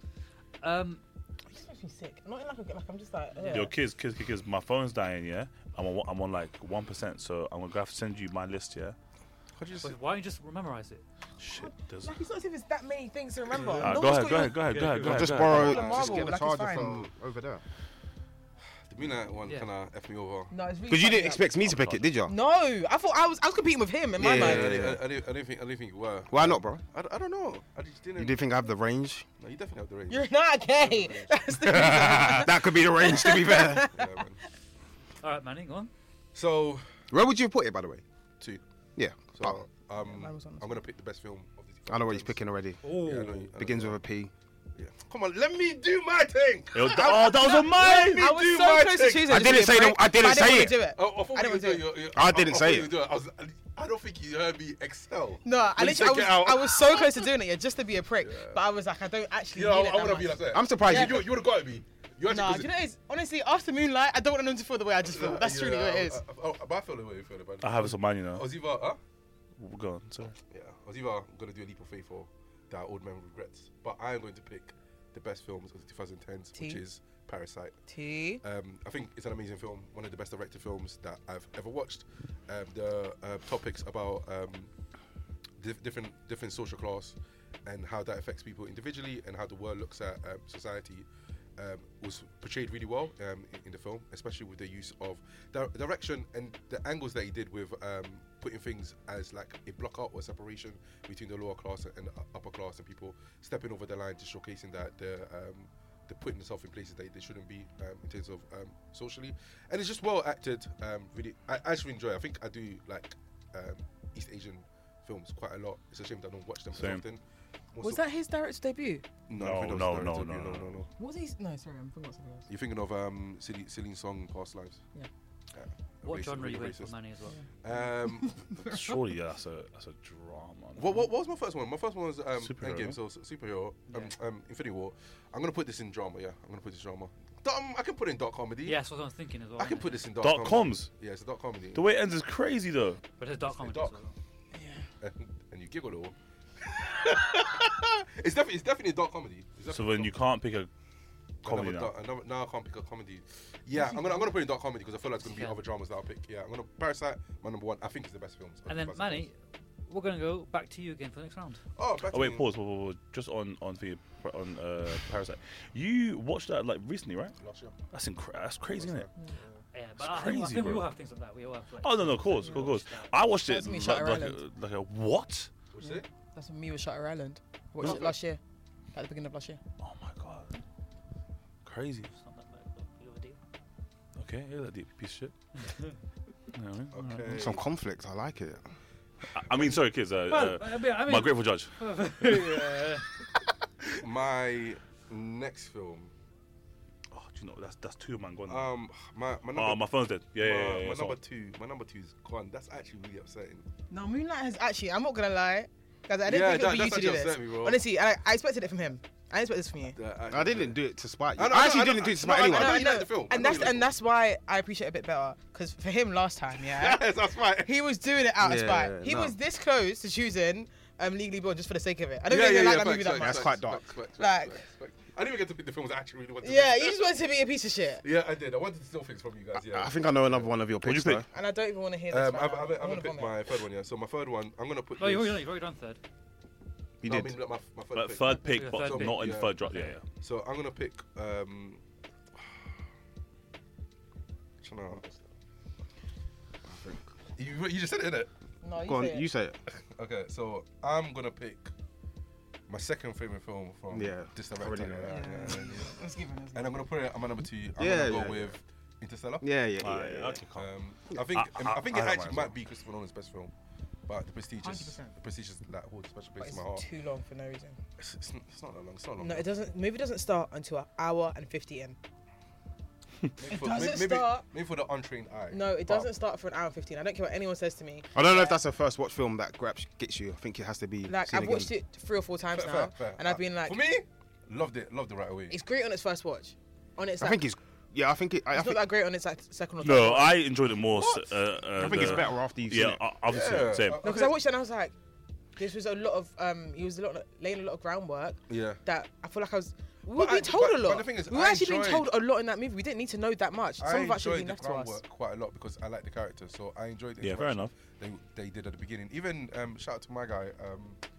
Um, It just makes me sick. Not in like a, like I'm just like. Yeah. Yo, kids, kids, kids, kids, my phone's dying. Yeah, I'm on. I'm on like one percent. So I'm gonna have to send you my list. Yeah. How'd you just but why don't you just memorize it? Shit. There's. Like it's not as if it's that many things to remember. Uh, No go one's ahead, got go your- ahead, go ahead, go Yeah, ahead, go go ahead. Just go borrow, ahead. The just Marvel, get the like, it's charger fine. from over there. the Moonlight one Yeah. kind of f me over? No, it's really Because you funny didn't that- expect me to pick it, did you? No, I thought I was I was competing with him in my Yeah, I, mind. yeah, didn't, yeah. I, didn't, I didn't think I didn't think you were. Why not, bro? I, I don't know. I just didn't. You didn't think I have the range? No, you definitely have the range. You're not gay. That's the reason. That could be the range, to be fair. Yeah, man. All right, Manny, go on. So Where would you put it, by the way? two. Yeah. So um, mine was on the I'm gonna pick the best film of the I know what he's picking already. Oh, Yeah, I know, you- I know Begins you with a P. Yeah. Come on, let me do my thing. Yo, th- oh, that was on mine. me I was do so my close to thing. choosing. I just didn't to say be a the- prick, I didn't but I say didn't it. want to do it. Oh, I thought I you didn't were want to doing do it. your- I didn't thought say you it. were doing I was. I don't think you heard me excel. No, I When you literally I said was, Get Out. I was so close to doing it, yeah, just to be a prick. But I was like, I don't actually You know, need I, it I that want to be much. like that. I'm surprised You, you. you would have got to be. You actually, Nah, 'cause do you it- know what it is? Honestly, after Moonlight, I don't want them to feel the way I just feel. That's Yeah, truly what it I- is. I, I, I, but I feel the way you feel about it. I have it on mine, you know. I was either, huh? Go on, sorry. Yeah, I was either going to do a leap of faith or that old man regrets. But I am going to pick the best films of the twenty tens, which T. is Parasite. T. Um, I think it's an amazing film, one of the best directed films that I've ever watched. Um, the uh, topics about um, dif- different different social class and how that affects people individually and how the world looks at um, society um, was portrayed really well um, in, in the film, especially with the use of di- direction and the angles that he did with um, putting things as like a block out or separation between the lower class and the upper class and people stepping over the line, just showcasing that the um, they're putting themselves in places that they shouldn't be um, in terms of um, socially, and it's just well acted. Um, really, I I actually enjoy it. I think I do like um, East Asian films quite a lot. It's a shame that I don't watch them Same. as often. Most Was of- that his director's debut? No, No, I think that was no, directed no, debut. no, no, no. no, no. What was he? No, sorry, I'm thinking about something else. You're thinking of um, Celine, Celine Song, Past Lives. Yeah. Yeah. What Racist, genre are you really going for, racist. Manny, as well? Um, Surely, yeah, that's a that's a drama. what, what, what was my first one? My first one was um, Superhero, Endgame, no? so so superhero, um, um, Infinity War. I'm gonna put this in drama. Yeah, I'm gonna put this in drama. Um, I can put it in dark comedy. Yeah, that's what I was thinking as well. I can put this in dark, Dark comedy. coms. Yeah, it's a dark comedy. The way it ends is crazy though. But it's dark comedy. dark. as well. and, and you giggle a little. it's definitely it's definitely a dark comedy. It's So definitely then you dark can't pick a comedy another now. dark- another- now I can't pick a comedy. Yeah, I'm gonna I'm gonna put it in dark comedy because I feel like it's gonna be Yeah. other dramas that I'll pick. Yeah, I'm gonna Parasite, my number one. I think it's the best films. And then Manny, we're gonna go back to you again for the next round. Oh, back Oh to wait, me. pause, pause, pause, pause. Just on on the on uh, Parasite. You watched that like recently, right? Last year. That's incre- That's crazy, isn't it? Yeah, but It's I, think, I crazy, think we bro. all have things like that. We all have like. Oh no, no, of course, of course. I watched it That's me, like, Shutter like, a, Island. like a what? What's it? That's when me with Shutter Island. Watched No. it last year. At the beginning of last year. Oh my god, crazy. It's not that big of a deal. Okay, yeah, that deep piece of shit. You know what I mean? Alright. Okay. Some conflict. I like it. I, I mean, sorry, kids. Uh, Well, uh, I mean, I mean, my grateful judge. yeah. My next film. Oh, do you know that's that's two of mine gone. Um, my my number. oh, my phone's dead. Yeah, my, yeah, yeah. yeah, my it's number on. two. My number two is gone. That's actually really upsetting. No, Moonlight has actually. I'm not gonna lie, guys. I didn't Yeah, think it would that- be you that's to do actually this. upset me, bro. Honestly, I, I expected it from him. I expected this from you. That actually- I didn't do it to spite you. I I, know, I know, actually I know, didn't do it to no, spite I know, anyone. I know. I you like the film. I and know that's you like and the that's why I appreciate it a bit better. Because for him last time, yeah, Yes, that's right. he was doing it out of Yeah, spite. yeah, He no. was this close to choosing um, Legally Blonde just for the sake of it. I don't Yeah, even yeah, like yeah, that movie facts, that much. That's facts, quite dark. facts, facts, Like- facts, facts. I didn't even get to pick the films I actually really wanted to Yeah, pick. you just wanted to be a piece of shit. Yeah, I did. I wanted to steal things from you guys. Yeah. I think I know another one of your What'd picks. you pick? though. And I don't even want to hear this. Um, right I've, now. I've, I I've wanna picked vomit. my third one. Yeah. So my third one, I'm gonna put. Oh, you've this- already, you've already done third. You No, I did. mean, like, my, my third But pick. third pick, Yeah, but third pick, not in yeah. third drop. Yeah, yeah. So I'm gonna pick. Um, Chanel. You, you just said it, innit? No, you Go on, say it. you say it. Okay, so I'm gonna pick my second favorite film from Yeah, this I director. already know yeah, that. yeah, Yeah. yeah, yeah. Let's give him this. And I'm gonna put it. I'm my number two. I'm Yeah, gonna go yeah, with Interstellar. Yeah, yeah, yeah. Alright, yeah. okay, cool. Um, I think I- I, I- think I it don't actually mind might as well. be Christopher Nolan's best film, but the Prestige one hundred is percent. the Prestige is like holds a special But place it's in my heart. too long for no reason. It's, it's, not, it's not that long. It's not long. No, it doesn't. Movie doesn't start until an hour and fifty in. Maybe for, doesn't maybe, start- maybe for the untrained eye. No, it But doesn't start for an hour and fifteen. I don't care what anyone says to me. I don't know Yeah. if that's a first watch film that grabs gets you. I think it has to be. Like seen I've again. watched it three or four times Fair, now, fair, fair. and I've been like, for me, loved it. Loved it right away. it's great on its first watch. On its, I like, think it's. Yeah, I think it. I, I it's think, not that great on its like, second or third. No, watch. I enjoyed it more. s- What? Uh, uh, I think it's the- better after you've Yeah, seen it. o- obviously, Yeah. same. Uh, No, because I watched it and I was like, this was a lot of um, he was a lot laying a lot of groundwork yeah. that I feel like I was. We But were being I- told but- a but lot. the thing is, we were I actually being enjoyed- told a lot in that movie. We didn't need to know that much. Some I of it actually enjoyed been the left to us. groundwork quite a lot because I like the character, so I enjoyed the Yeah, fair interaction enough. They they did at the beginning. Even um, shout out to my guy, um,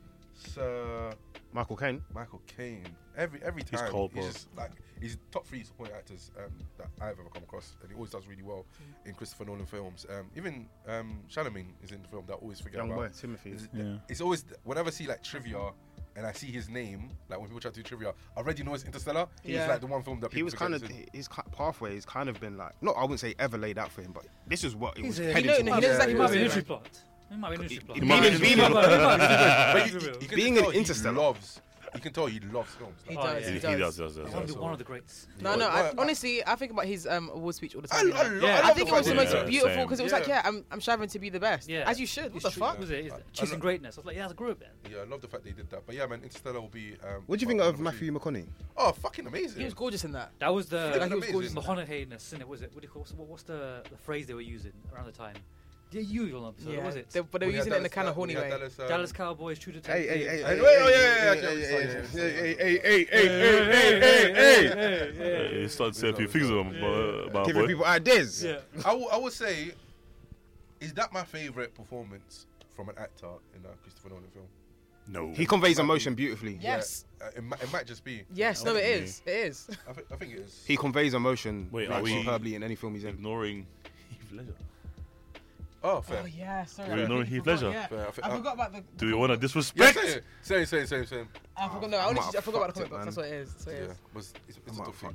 Sir Michael Caine. Michael Caine. Every every He's time cold, bro. just like he's top three supporting actors um, that I've ever come across, and he always does really well in Christopher Nolan films. Um, even um, Chalamet is in the film that I always forget Young about. boy Timothy. It's, Yeah. it's always whenever I see like trivia and I see his name, like when people try to do trivia, I already know it's Interstellar. He's Yeah. like the one film that He people was forget kind of is in. his ki- pathway has kind of been like not. I wouldn't say ever laid out for him, but this is what it was He's a- heading He know- to. he knows Yeah, exactly yeah, It might what be an yeah. he's entry doing. plot. It might be an entry plot. Being in- being in- But you, you, you can Being tell an he Interstellar. loves. You can tell he loves films. He Like, Oh, does. yeah. He He does. does, does, does. He's one of does. the- one of the greats. No, no. I, But- honestly, I think about his um, award speech all the I, time. I, you know? love, Yeah. I, I love think the it was the fact most that- Yeah, beautiful same. because it was Yeah. like, yeah, I'm, I'm striving to be the best. Yeah. As you should. What the It's true, fuck? What was it? Is I- it I Chasing lo- greatness. I was like, yeah, that's a group then. Yeah, I love the fact they did that. But yeah, man, Interstellar will be. Um, What do you think my of number Matthew two. McConaughey? Oh, fucking amazing. He was gorgeous in that. That was the Yeah, he was amazing. Mahoney-ness, innit? Was it? What do you call? What, what's the, the phrase they were using around the time? The usual episode. What was it? They, but they were We had using it in a Dallas- kind of we horny had way. Dallas, um, Dallas Cowboys, True Detective. Hey, hey, hey, Hey, hey, wait, oh, yeah, hey, yeah, yeah, hey, yeah, hey, yeah, hey, yeah, hey, yeah. hey, hey, hey, hey, hey, hey, hey, hey. You started saying a few things on my, my Giving boy. people ideas. Yeah. I, w- I would say, is that my favorite performance from an actor in a Christopher Nolan film? No. He conveys emotion beautifully. Yes. Yeah, uh, it, mi- it might just be. Yes. No, it Definitely. is. It is. I, th- I think it is. He conveys emotion Wait, like are we- superbly in any film he's in. ignoring Heath Ledger. Oh, fair. Oh yeah. Sorry. Do we I know completely Heath forgot, Ledger? yeah. Fair. I, thi- I I- forgot about the. Do we want to Yeah, disrespect? same, same, same, same, same. I forgot. No, I, I only, might have I forgot about the fucked comic it, books. That's man. what it is. That's what it Yeah, is. was it's, it's I a might top have three. fucked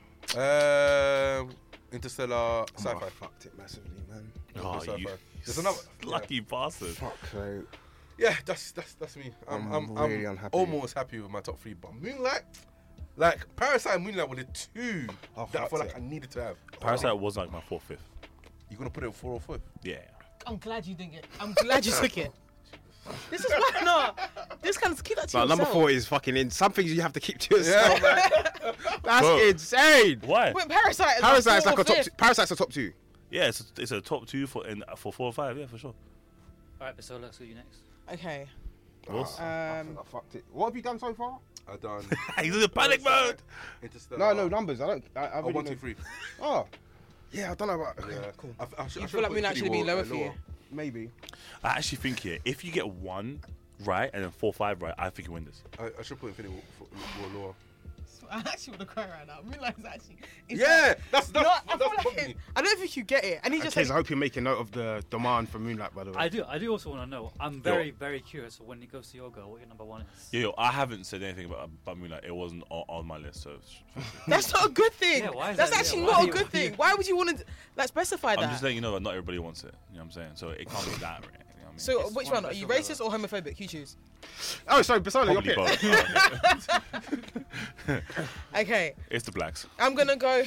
Genre? Um, Interstellar, I might sci-fi. have fucked it massively, man. Oh, Sci-fi. you There's another. lucky bastard. Fuck, mate. Yeah, that's that's that's me. I'm I'm I'm, I'm, really unhappy. almost happy with my top three, but Moonlight, like Parasite and Moonlight were the two I that I fucked feel like it. I needed to have. Parasite was like my fourth, fifth. You're gonna put it at four or five? Yeah. I'm glad you didn't get. I'm glad you took it. This is why no. Just kind of keep that to No, yourself. number four is fucking in. Some things you have to keep to yourself. man. That's Bro. insane. Why? Wait, Parasite. Is Parasite's like, like a four or top. fifth. Parasite's a top two. Yeah, it's a, it's a top two for in for four or five. Yeah, for sure. All right, so let's do you next. Okay. What's- Oh, I Um, think I fucked it. What have you done so far? I done. He's in a panic mode. Interstellar. No, no numbers. I don't. I, I Oh, really one, two, don't- three. Oh, yeah. I don't know about. Yeah. Cool. I, I, should, You I feel like Moon actually be lower for you? Maybe. I actually think yeah, if you get one right and then four five right, I think you win this. I, I should put Infinity War, War lower. I actually want to cry right now. Moonlight is actually. it's Yeah, like- that's that's No, I that's feel like bugging it- me. I don't think you get it. And he just Okay, so I like, hope you're making note of the demand for Moonlight, by the way. I do. I do also want to know. I'm very, very curious. So when it goes to your girl, what your number one is? Yo, yo, I haven't said anything about about Moonlight. It wasn't on, on my list, so it's- that's not a good thing. Yeah, why is that's that- actually yeah, not why- a good thing. Why would you want to like specify I'm that? just letting you know that not everybody wants it. You know what I'm saying? So it can't be that. Right? You know what I mean? So It's which one one? Are you that's racist or homophobic? You choose. Oh, sorry, Basala, your Probably pick. both. Oh, okay. Okay, It's the blacks. I'm gonna go.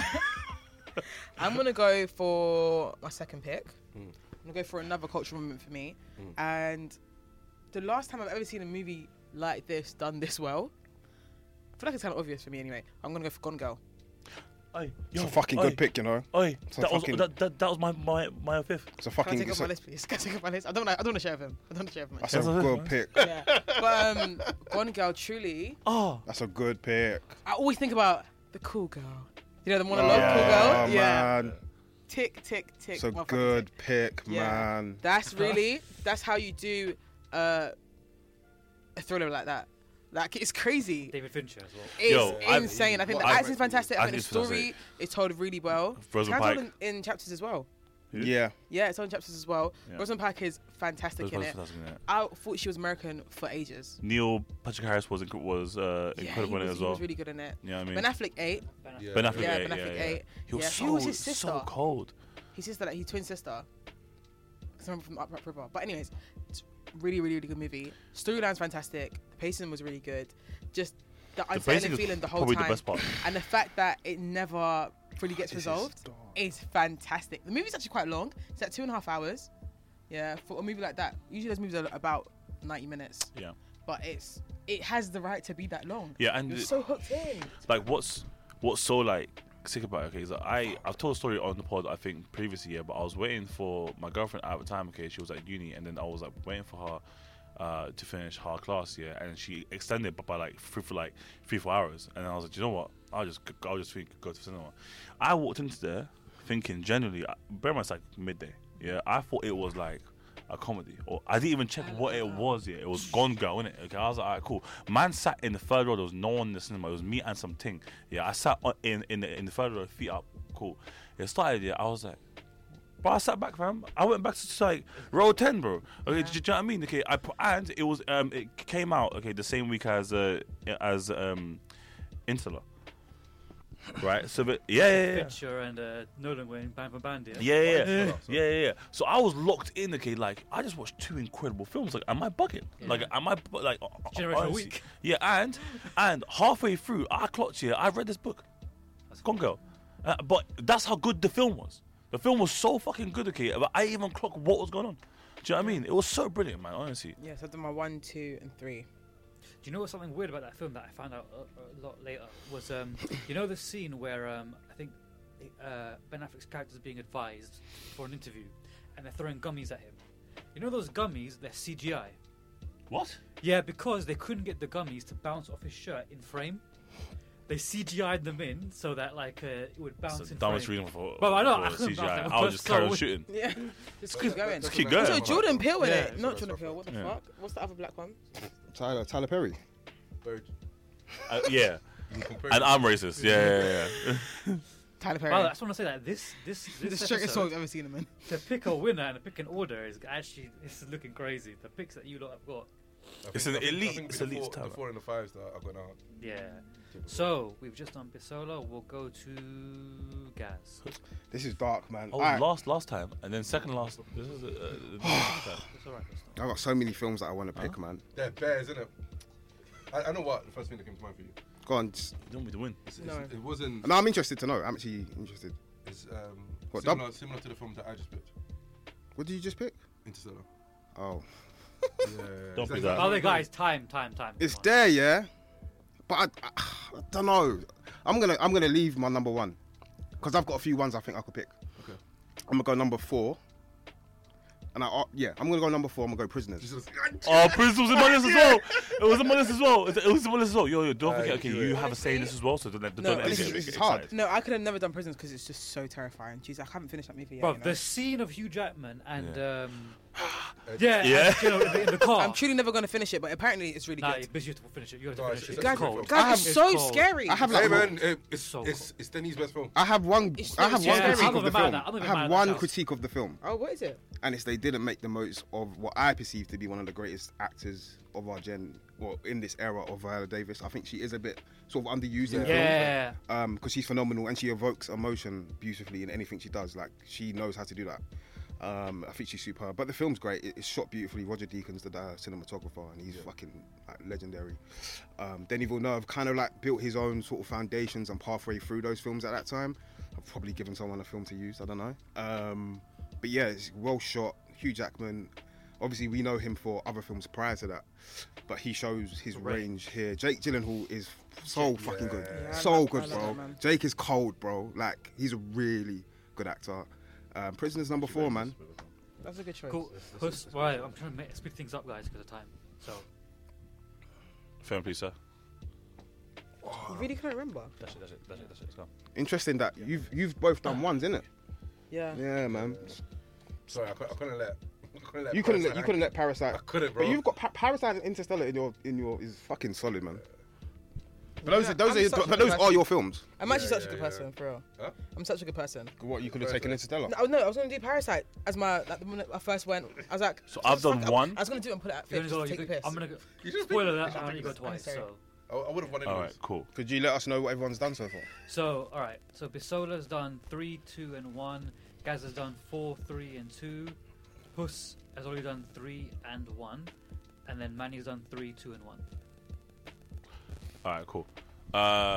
I'm gonna go for my second pick. Mm. I'm gonna go for another cultural moment for me. And the last time I've ever seen a movie like this done this well, I feel like it's kind of obvious for me anyway. I'm gonna go for Gone Girl. Oi, It's yo, a fucking oi, good pick, you know. Oi, It's a that was fucking- that, that, that was my my my fifth. It's a Can I fucking. take off It's my a, list, please? Can I take off my list? I don't. Wanna, I don't want to share with him. I don't want to share with him. that's a That's a- good pick. Yeah. But um, Gone Girl, truly, Oh, That's a good pick. I always think about the cool girl. You know the one I Oh, love, cool girl. Yeah. man. Tick, tick, tick. It's a motherfucking good tick. pick, Yeah. man. That's really. That's how you do uh, a thriller like that. Like it's crazy. David Fincher as well. It's Yo, I- insane. I think the I- acting's fantastic. I think the acting's fantastic. story is told really well. Rosamund It's kind of Pike. told in, in chapters as well. Yeah. Yeah, it's told in chapters as well. Yeah. Rosamund Pike is fantastic in it. fantastic in it. I thought she was American for ages. Neil Patrick Harris was inc- was uh, Yeah, incredible he in it was, as he well. was really good in it. You know what I mean? Ben Affleck eight. Yeah. Ben Affleck, Yeah, yeah, Ben yeah, Affleck yeah. eight. He was Yeah, so who was his so sister? cold. His sister, like his twin sister. I remember from Upright River. But anyways, it's really, really, really good movie. Storyline's fantastic. The pacing was really good. Just the The unsettling pacing is feeling the whole probably time, the best part. and the fact that it never really gets This is resolved dark. is fantastic. The movie's actually quite long. It's like two and a half hours. Yeah, for a movie like that, usually those movies are about ninety minutes. Yeah. But it's it has the right to be that long. Yeah, and You're it- so hooked in. like what's what's so like sick about it, okay, is that I I've told a story on the pod I think previously, yeah, but I was waiting for my girlfriend at the time, okay, she was at uni, and then I was like waiting for her uh, to finish her class, yeah, and she extended by, by like three for like three four hours, and I was like, you know what, I'll just go- I'll just think, go to cinema. I walked into there thinking generally, bear in mind it's like midday, yeah, I thought it was like a comedy, or I didn't even check what it was. Yeah, it was Gone Girl, innit? Okay, I was like, alright, cool. Man sat in the third row. There was no one in the cinema. It was me and some ting. Yeah, I sat on, in in the in the third row, feet up. Cool. It started. Yeah, I was like, but I sat back, fam. I went back to like row ten, bro. Okay, do, you know what I mean? Okay, I put, and it was um it came out okay the same week as uh as um Interstellar. Right, so but yeah, yeah, yeah. Fincher and uh, Nolan were in Band for Band. Yeah. Yeah, yeah, yeah. Yeah. yeah, yeah, yeah. So I was locked in. Okay, like I just watched two incredible films. Like, am I bugging? Yeah. Like, am I bu- like? uh, Generation honestly. Week. Yeah, and and halfway through, I clocked here. I read this book, Gone Girl, uh, but that's how good the film was. The film was so fucking good. Okay, but I even clocked what was going on. Do you know what I mean? It was so brilliant, man. Honestly. Yes, I've done my one, two, and three. Do you know what's something weird about that film that I found out a, a lot later was um, you know the scene where um, I think uh, Ben Affleck's character is being advised for an interview, and they're throwing gummies at him. You know those gummies? They're C G I. What? Yeah, because they couldn't get the gummies to bounce off his shirt in frame. They C G I'd them in so that like uh, it would bounce That's the in dumbest frame. reason for, Well, I know, for I couldn't C G I. bounce that I would first just carry on goal. shooting. Yeah, just keep going. Just keep going. So Jordan Peele in Yeah, it, it's not alright, Jordan it's Peele. What the Yeah. fuck? What's the other black one? Tyler, Tyler Perry. Very- Uh, yeah, you can compare and it. I'm racist. Yeah, yeah, yeah. Tyler Perry. Well, I just want to say that this this the this straightest song episode, I've ever seen him in. to pick a winner and to pick an order is actually it's looking crazy. The picks that you lot have got. I It's think- an I think- I elite- think it's the elite four- talent. The four and the fives that are going out. Yeah. So we've just done Bisola. We'll go to Gaz. This is dark, man. Oh, Alright, last last time, and then second last. This is uh, the time. It's alright. I've got so many films that I want to pick, man. They're bears, isn't it? I, I know what the first thing that came to mind for you. Go on. Just, You want me to win? It's, No. it's, it wasn't. no, I'm interested to know. I'm actually interested. It's um, What, similar, similar to the film that I just picked, What did you just pick? Interstellar. Oh. Don't be Is that. By the way, guys, time, time, time. It's Come on. there, yeah. But I, I, I don't know. I'm gonna I'm gonna leave my number one because I've got a few ones I think I could pick. Okay. I'm gonna go number four. And I, uh, yeah, I'm gonna go number four. I'm gonna go Prisoners. Jesus. Oh, Prince was in my list as well. It was in my list as well. It was in my list as well. Yo, yo, don't Uh, forget. Okay, do you it. have a say in this as well, so don't let No, don't let this anyone is- get it's hard. excited. No, I could have never done Prisons because it's just so terrifying. Jeez, I haven't finished that movie yet. Bro, you know? the scene of Hugh Jackman and Yeah. um, yeah, Yeah. and, you know, in, the, in the car. I'm truly never going to finish it, but apparently it's really Nah, good. it's you to finish it. You have to No, finish it's- it. it's It's a cold. good Guys, I it's have- so it's cold. scary. I have Hey like man, it, it's So it's cool. it's Denny's best film. I have one. It's I have so one scary. critique I'm of the not mad at film. that. I'm not I mad have at one that. critique of the film, Oh, what is it? and it's they didn't make the most of what I perceive to be one of the greatest actors of our gen, well, in this era of Viola Davis. I think she is a bit sort of underused in the film. Yeah. Um, because she's phenomenal and she evokes emotion beautifully in anything she does. Like she knows how to do that. Um, I think she's superb. But the film's great. It- It's shot beautifully. Roger Deakins, the uh, cinematographer, and he's fucking like, legendary. Um, Denis Villeneuve kind of like built his own sort of foundations and pathway through those films at that time. I've probably given someone a film to use. I don't know. Um, but yeah, it's well shot. Hugh Jackman. Obviously, we know him for other films prior to that, but he shows his Right. range here. Jake Gyllenhaal is so fucking good, Yeah, I so love- I good, love bro. that man. Jake is cold, bro. Like he's a really good actor. Um, Prisoners number four, man. That's a good choice. Cool. Puss, right, I'm trying to make, speed things up, guys, because of time. So, Film, please, sir. You really can't remember? That's it. That's it. That's it. That's it. Let's go. Interesting that you've you've both done ones, innit? Yeah. Yeah, man. Sorry, I couldn't, I couldn't let. I couldn't let You couldn't let Parasite you couldn't hang. let Parasite. I couldn't, bro. But you've got pa- Parasite and Interstellar in your in your is fucking solid, man. But those Yeah, are those I'm are such a but good those person. are your films. I'm actually Yeah, such yeah, a good yeah. person, for real. Huh? I'm such a good person. What you could have taken Interstellar. No, no, I was going to do Parasite as my, like, the moment I first went. I was like, So I've done fuck, I- one. I was going to do it and put it at you're fifth, gonna just go, to you take a could, piss. I'm going to You just spoiler pick- that, I'm going to go twice. sorry. So, I, I would have won All anyways. right. Cool. Could you let us know what everyone's done so far? so all right. So, Bisola's done three, two, and one. Gaz has done four, three, and two. Puss has already done three and one. And then Manny's done three, two, and one. All right. Cool. Uh.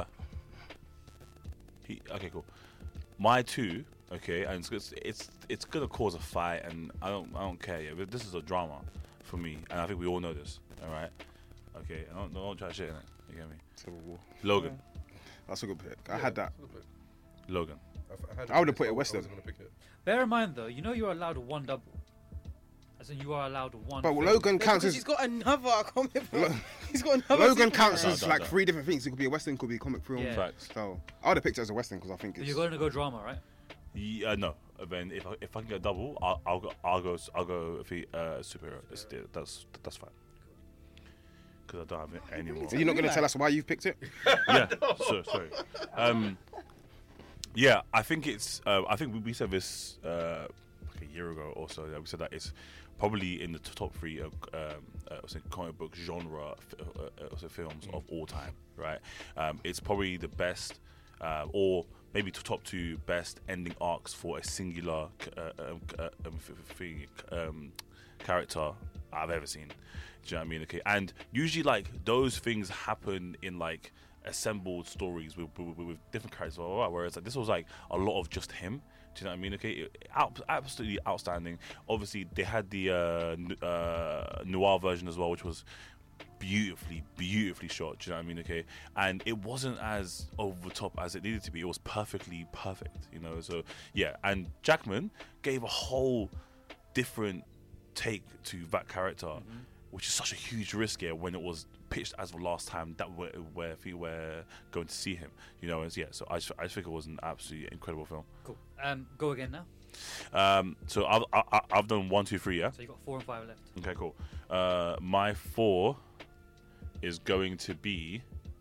He, okay. Cool. My two. Okay, and it's, it's it's it's gonna cause a fight, and I don't I don't care. Yeah, but this is a drama for me, and I think we all know this. All right. Okay. I don't don't try shit in it. You get me? Civil War. Logan. That's a good pick. I had that. Logan. I, had I would've it, put it I Western. wasn't gonna pick it. Bear in mind, though, you know you're allowed one double. As in, you are allowed one. But film. Logan Yeah, counts because as he's got another comic book. Lo- He's got another. Logan superhero. counts No, as no, like no. three different things. It could be a western, could be a comic film. Yeah. Facts. So I would have picked it as a western because I think But it's. you're going to go drama, right? Yeah, no. Then if I, if I can get a double, I'll, I'll go. I'll go. I'll go for uh, superhero. It's, that's that's fine. Because I don't have it anymore. So you're not going to tell us why you've picked it? yeah. So, sorry. Um, yeah, I think it's. Uh, I think we, we said this uh, like a year ago or so. That we said that it's probably in the t- top three of um, uh, what's it, comic book genre f- uh, uh, also films of all time. Right. Um, it's probably the best, uh, or maybe to top two best ending arcs for a singular c- uh, um, c- uh, um, f- f- thing, um, character I've ever seen. Do you know what I mean? Okay, and usually like those things happen in like assembled stories with with, with different characters, blah, blah, blah, whereas like this was like a lot of just him. Do you know what I mean? Okay, it, out, absolutely outstanding. Obviously, they had the uh, n- uh, noir version as well, which was beautifully, beautifully shot. Do you know what I mean? Okay, and it wasn't as over the top as it needed to be. It was perfectly perfect. You know, so yeah. And Jackman gave a whole different take to that character, Mm-hmm. which is such a huge risk here when it was pitched as the last time that we're, we're, we're going to see him. You know, and yeah. So I just, I just think it was an absolutely incredible film. Cool. Um, go again now. Um, so I've I, I've done one, two, three. Yeah. So you got four and five left. Okay, cool. Uh, my four is going to be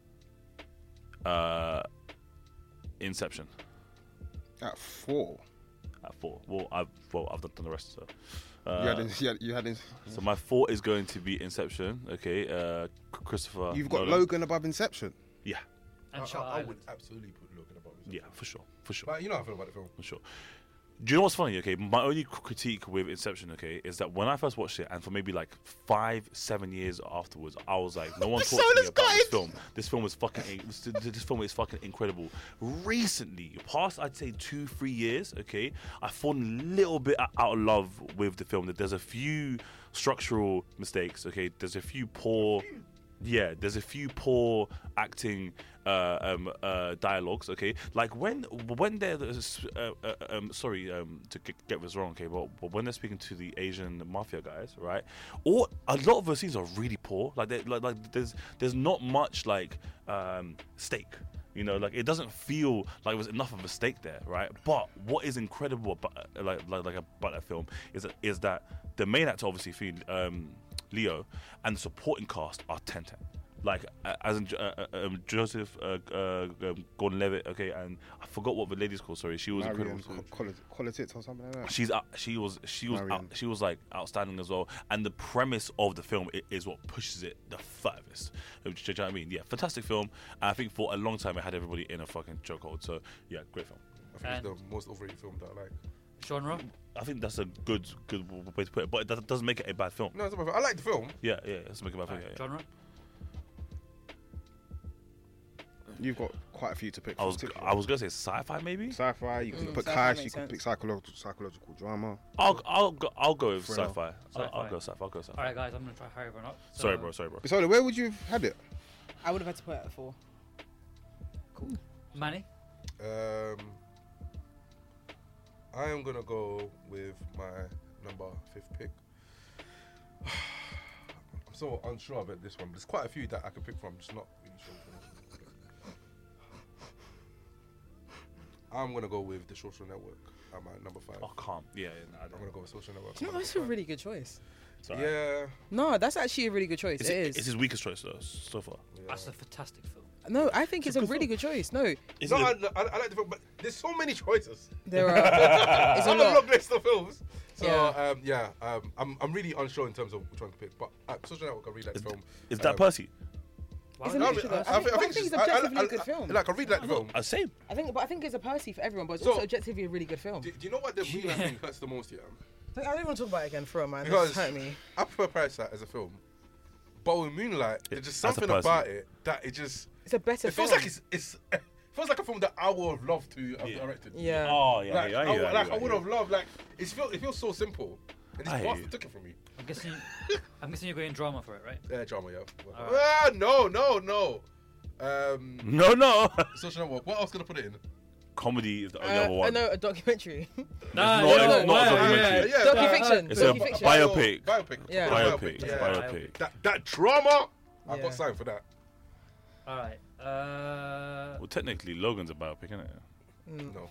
uh, Inception At four. at four. Well, I've well I've done the rest. So, uh, you had, in, you had, you had in, so my four is going to be Inception. Okay, uh, Christopher. You've got Nolan. Logan above Inception. Yeah, And I, Shutter I, I Island. would absolutely put Logan above. yeah, for sure, for sure, But you know how I feel about the film. for sure. Do you know what's funny? Okay, my only critique with Inception, okay, is that when I first watched it, and for maybe like five, seven years afterwards, I was like, no one talked to me about this film. This film was fucking. This film is fucking incredible. Recently, past I'd say two, three years, okay, I've fallen a little bit out of love with the film. That there's a few structural mistakes. Okay, there's a few poor. Yeah, there's a few poor acting uh, um, uh, dialogues. Okay, like when when they're uh, uh, um, sorry um, to get, get this wrong. Okay, but, but when they're speaking to the Asian mafia guys, right? Or a lot of the scenes are really poor. Like they, like like there's there's not much like um, stake. You know, like it doesn't feel like there was enough of a stake there, right? But what is incredible about like like, like about that film is that is that the main actor, obviously, um, Leo, and the supporting cast are ten ten. Like, uh, as in uh, uh, um, Joseph uh, uh, um, Gordon-Levitt, okay, and I forgot what the lady's called. Sorry, she was Marion incredible. Col- Quality or something like that. She's uh, she was she was out, Marion. she was like outstanding as well. And the premise of the film i- is what pushes it the furthest. Do you know what I mean? Yeah, fantastic film. And I think for a long time it had everybody in a fucking chokehold. So yeah, great film. I think And- it's the most overrated film that I like. Genre? I think that's a good good way to put it, but it doesn't- doesn't make it a bad film. No, it's not bad. I like the film. Yeah, yeah, let's make it a bad film. Alright, Yeah, yeah. genre? You've got quite a few to pick. I from, was particularly. I was gonna say sci-fi maybe. Sci-fi. You can Mm, put sci-fi cash. makes You can sense. pick psychological psychological drama. I'll I'll go I'll go with Thriller. sci-fi. I'll, I'll Sci-fi. go sci-fi. I'll go sci-fi. Alright, guys, I'm gonna try hurry everyone up. So, Sorry, bro. Sorry, bro. So, where would you have had it? I would have had to put it at four. Manny? Um, I am gonna go with my number fifth pick. I'm so unsure about this one. There's quite a few that I could pick from. Just not really sure. I'm gonna go with the Social Network at my number five. Oh, calm. Yeah, yeah no, I I'm don't. gonna go with Social Network. Do you know at my that's a number really good choice? Sorry. five. Yeah, No, that's actually a really good choice. It's, it is. it's his weakest choice though so far. yeah. That's a fantastic film. No, I think it's, It's a a good really film. good choice. No, Is no, it I, I, I like the film, but there's so many choices. there are. It's a I'm a lot. long list of films. So Yeah. um, yeah, um, I'm I'm really unsure in terms of which one to pick. But uh, Social Network, I really like the Is- film. is that Um, Percy? Wow. Isn't I, it? I, I I, think- I, I think think it's it's objectively I- I- a good film. Like I really like the film. Uh, same. I think, but I think it's a Percy for everyone, but it's So- also objectively a really good film. Do, do you know what the movie I think hurts the most? Yeah, I don't want to talk about it again for a man. Because- It's hurt me. I prefer Parasite as a film, but with Moonlight, Yeah, there's just as a something person. about it that it just It's a better it feels film. like it's it's it feels like a film that I would have loved to have Yeah. directed. Yeah. Oh yeah, Like, yeah, I, yeah, would- yeah, like yeah, I would yeah. have loved like it's feel it feels so simple, and this I hear bastard you. took it from me. I'm guessing, I'm guessing you're going drama for it, right? Yeah, drama, yeah. Alright. Ah, no, no, no. Um, No, no. Social Network. What else gonna put it in? Comedy is the only Uh, other one. I know a documentary. Nah, not- no, it's not a yeah, documentary. yeah, Yeah, Docu-fiction. It's a Docu-fiction. bio- Biopic. Biopic. Yeah. Biopic. Yeah. Biopic. That that drama. I Yeah. got signed for that. All right. Uh, Well, technically, Logan's a biopic, isn't it? No.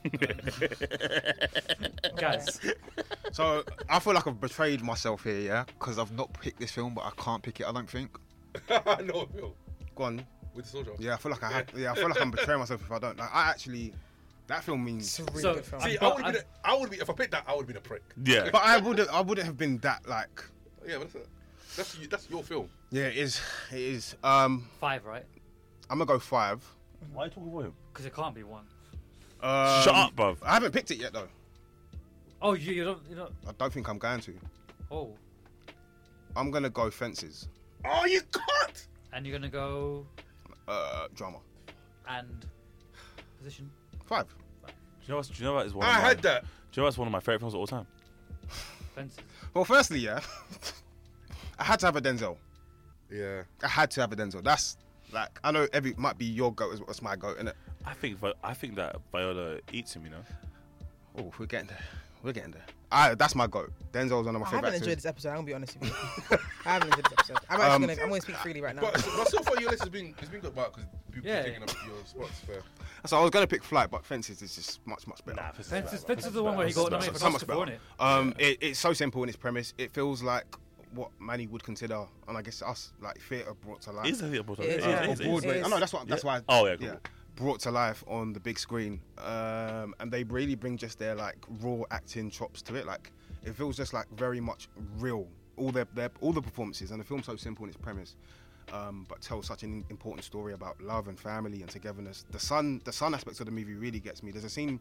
guys, So I feel like I've betrayed myself here, yeah, because I've not picked this film, but I can't pick it. I don't think. no, Bill. Go on. With the soldier. Yeah, I feel like I had, yeah, I feel like I'm betraying myself if I don't. Like, I actually, that film means. It's a really So, good film. See, I'm- I would have been. a- I would be if I picked that. I would have been a prick. Yeah. But I wouldn't. I wouldn't have been that like. Yeah, but that's a, that's you, that's your film. Yeah, it is. It is. Um, five, right? I'm gonna go five. Why are you talking for him? Because it can't be one. Um, Shut up, bruv. I haven't picked it yet though. Oh, you, you don't, you don't. I don't think I'm going to. Oh, I'm gonna go Fences. Oh, you can't. and you're gonna go Uh, drama. and position. Five. Do you know what's, do you know what is one? I of my, had that. Do you know what's one of my favorite films of all time? Fences. Well, firstly, yeah, I had to have a Denzel. Yeah. I had to have a Denzel. That's like I know every might be your goat as well as my goat, innit? I think Vi- I think that Viola eats him. You know. Oh, we're getting there. We're getting there. I, that's my goat. Denzel's one of my I favorite haven't enjoyed actors. this episode. I'm gonna be honest with you. I haven't enjoyed this episode. I'm actually Um, gonna. I'm gonna speak freely right now. But, but so far your list has been it's been good about because people Yeah. are taking up your spots. Fair. So I was gonna pick Flight, but Fences is just much much better. Nah, Fences. Fences, better. Fences is the one where he got nominated for so an much Oscar for better. it. Um, it, it's so simple in its premise. It feels like what Manny would consider, and I guess us, like theatre brought to life. Is a theatre It is, Uh, yeah. or It is, Broadway. it is. I know that's what. That's Yeah. why. Oh, yeah, cool. Brought to life on the big screen, um, and they really bring just their like raw acting chops to it. Like it feels just like very much real. All their, their all the performances, and the film's so simple in its premise, um, but tells such an important story about love and family and togetherness. The son, the son aspects of the movie really gets me. There's a scene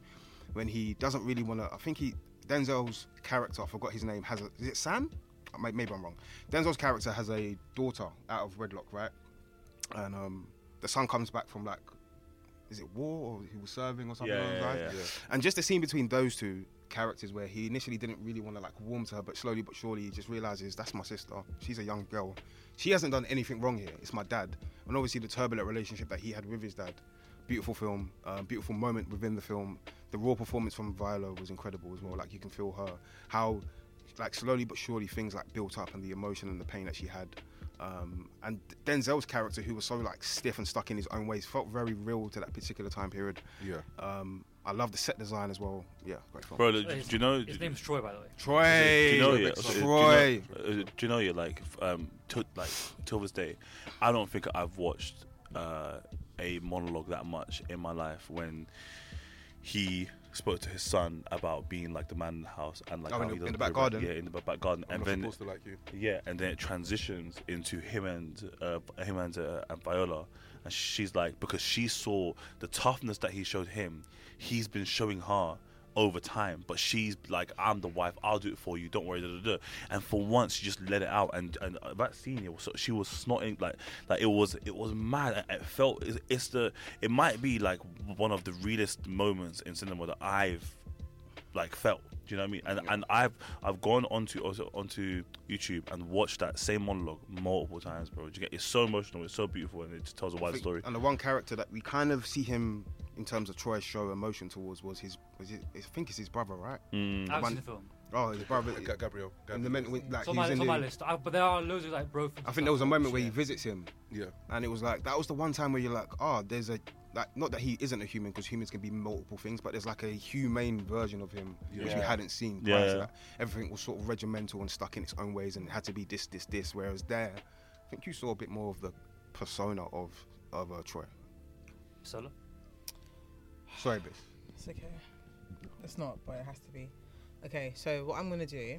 when he doesn't really want to. I think he Denzel's character, I forgot his name. Has a is it Sam? Maybe I'm wrong. Denzel's character has a daughter out of wedlock, right? And um, the son comes back from like, is it war or he was serving or something Yeah, along those yeah, lines? yeah. Yeah. And just the scene between those two characters where he initially didn't really want to like warm to her, but slowly but surely he just realizes that's my sister. She's a young girl. She hasn't done anything wrong here. It's my dad. And obviously the turbulent relationship that he had with his dad. Beautiful film, um, beautiful moment within the film. The raw performance from Viola was incredible as well. Like you can feel her, how like slowly but surely things like built up and the emotion and the pain that she had. Um, and Denzel's character, who was so like stiff and stuck in his own ways, felt very real to that particular time period. Yeah. Um, I love the set design as well. Yeah, great film. Bro, do, His, do you know? His do, name's Troy, by the way. Troy. do you know? Yeah, Troy. so, do you know, uh, do you know? Yeah, like, um, to, like till this day, I don't think I've watched uh, a monologue that much in my life when he spoke to his son about being like the man in the house and like Oh, how in the- he in doesn't the back play rugby. garden? Yeah, in the ba- back garden, I'm and not then supposed to like you. yeah, and then it transitions into him and uh, him and, uh, and Viola, and she's like, because she saw the toughness that he showed him, he's been showing her over time, but she's like, I'm the wife, I'll do it for you, don't worry, da, da, da. And for once she just let it out, and and uh, that scene, it was so, she was snotting like like it was it was mad. It felt it's, it's the it might be like one of the realest moments in cinema that I've like felt. Do you know what I mean? And and I've I've gone onto also onto YouTube and watched that same monologue multiple times, bro. Do you get? It's so emotional, it's so beautiful, and it just tells a I wide think- story. And the one character that we kind of see him in terms of Troy show emotion towards was his, was it, I think it's his brother, right? Mm. I've one- seen the film. Oh, his brother. Ga- Gabriel. In the Gabriel. moment, when, like It's on he's my, in it's on my the, list. I, but there are loads of like bro. I think there was a moment where he visits him, Yeah. and it was like that was the one time where you're like, oh, there's a like not that he isn't a human because humans can be multiple things, but there's like a humane version of him which we Yeah. hadn't seen. Yeah, prior to yeah. that. Everything was sort of regimental and stuck in its own ways, and it had to be this, this, this. Whereas there, I think you saw a bit more of the persona of of uh, Troy. Solo. Sorry, Biff. It's okay. It's not, but it has to be. Okay, so what I'm gonna do,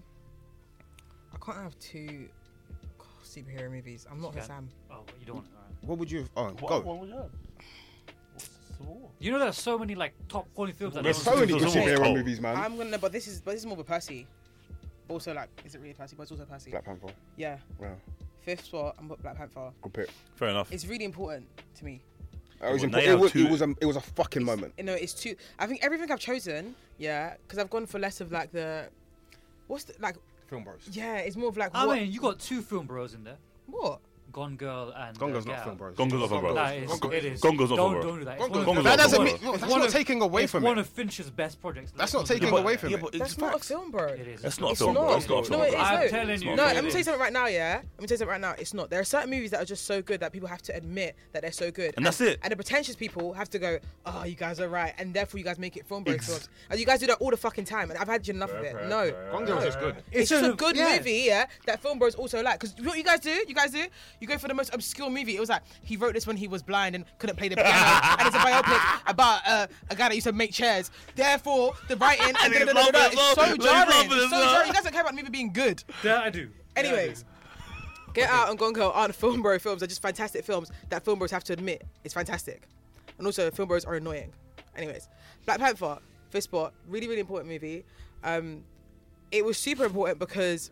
I can't have two God, superhero movies. I'm not You a can. Sam. Oh, you don't want it. All right. What would you? Oh, What, go. what would you have? What's Civil War? You know, there's so many like top quality films. That There's no so one's many seen. good Civil War. superhero Oh. movies, man. I'm gonna, but this is, but this is more of a Percy. Also, like, is it really Percy? But it's also Percy. Black Panther. Yeah. Wow. Fifth spot, I'm put Black Panther. Good pick. Fair enough. It's really important to me. It was, Well, impo- they it, have was, two- it was a it was a fucking moment. You know, it's too. I think everything I've chosen, yeah, because I've gone for less of like the, what's the like? Film bros. Yeah, it's more of like I what? mean, you got two film bros in there. what? Gone Girl and Gone uh, Girl's Get not Out. film bros. Gone Girl's not film, bro. That is, Gone Girl- it is. Gone Girl's not don't, film, bro. don't do that. Gone It's one Girl's of- not That doesn't film, mean bro. no, it's that's one not of- taking away it's from one it. of Fincher's best projects. That's not Let's taking do away that. from Yeah, it. but it's That's not a facts. film, bro. It is. That's not a It's film, bro. not. It's not a film. No, it bro. is. I'm no. telling you. No, it let me is. tell you something right now, yeah? Let me tell you something right now. It's not. There are certain movies that are just so good that people have to admit that they're so good. And that's it. And the pretentious people have to go, oh, you guys are right. And therefore, you guys make it film bro Ex- films. And you guys do that all the fucking time. And I've had enough of it. No. Gone Girl's No. is good. It's, It's a a- good yeah. movie, yeah, that film bros also like. Because what you guys do, you guys do, you go for the most obscure movie. It was like, he wrote this when he was blind and couldn't play the piano. And it's a biopic about uh, a guy that used to make chairs. Therefore, the writing and And da- he's da- da- da- da, loving it it's as so well. He's jarring. loving it It's as so well. jarring. You guys don't care about the movie being good. That I do. That I Anyways, do. Get Out and Gone Girl aren't film bro films. They're just fantastic films that film bros have to admit it's fantastic. And also, film bros are annoying. Anyways, Black Panther, fifth spot, really, really important movie. Um, it was super important because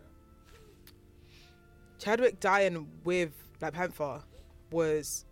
Chadwick dying with Black Panther was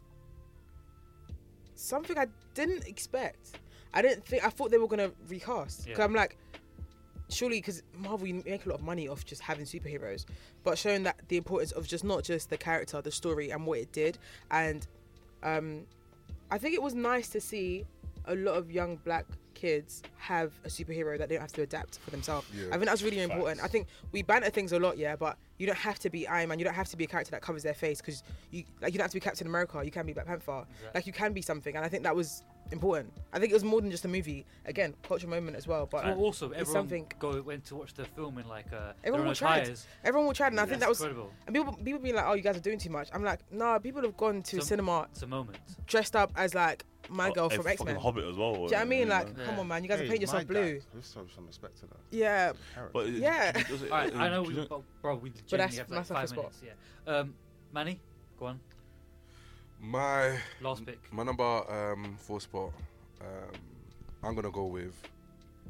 something I didn't expect. I didn't think, I thought they were going to recast. Because Yeah. I'm like, surely, because Marvel, you make a lot of money off just having superheroes, but showing that the importance of just not just the character, the story, and what it did. And um, I think it was nice to see a lot of young black kids have a superhero that they don't have to adapt for themselves. Yeah. I think that's really important. I think we banter things a lot, yeah, but you don't have to be Iron Man. You don't have to be a character that covers their face because you like you don't have to be Captain America. You can be Black Panther. Like you can be something, and I think that was important. I think it was more than just a movie. Again, cultural moment as well. But Well, also, it's everyone something. go went to watch the film in like uh, Everyone their will try it. attires. Everyone will try it, and I think That's that was. incredible. And people, people being like, "Oh, you guys are doing too much." I'm like, "No, people have gone to Some- cinema It's a moment. dressed up as like my Oh, girl hey, from fucking X Men." Do Hobbit as well. you know what I mean? Like, Yeah. come on, man, you guys Hey, are painting yourself my blue. dad. Let's show some respect to that. Yeah, Character. But, Yeah. does it- All right, I know do we, you bro, bro, we that's- genuinely have like that's not five the minutes. Yeah. Um, Manny, go on. My Last pick. my number um, four spot. Um, I'm gonna go with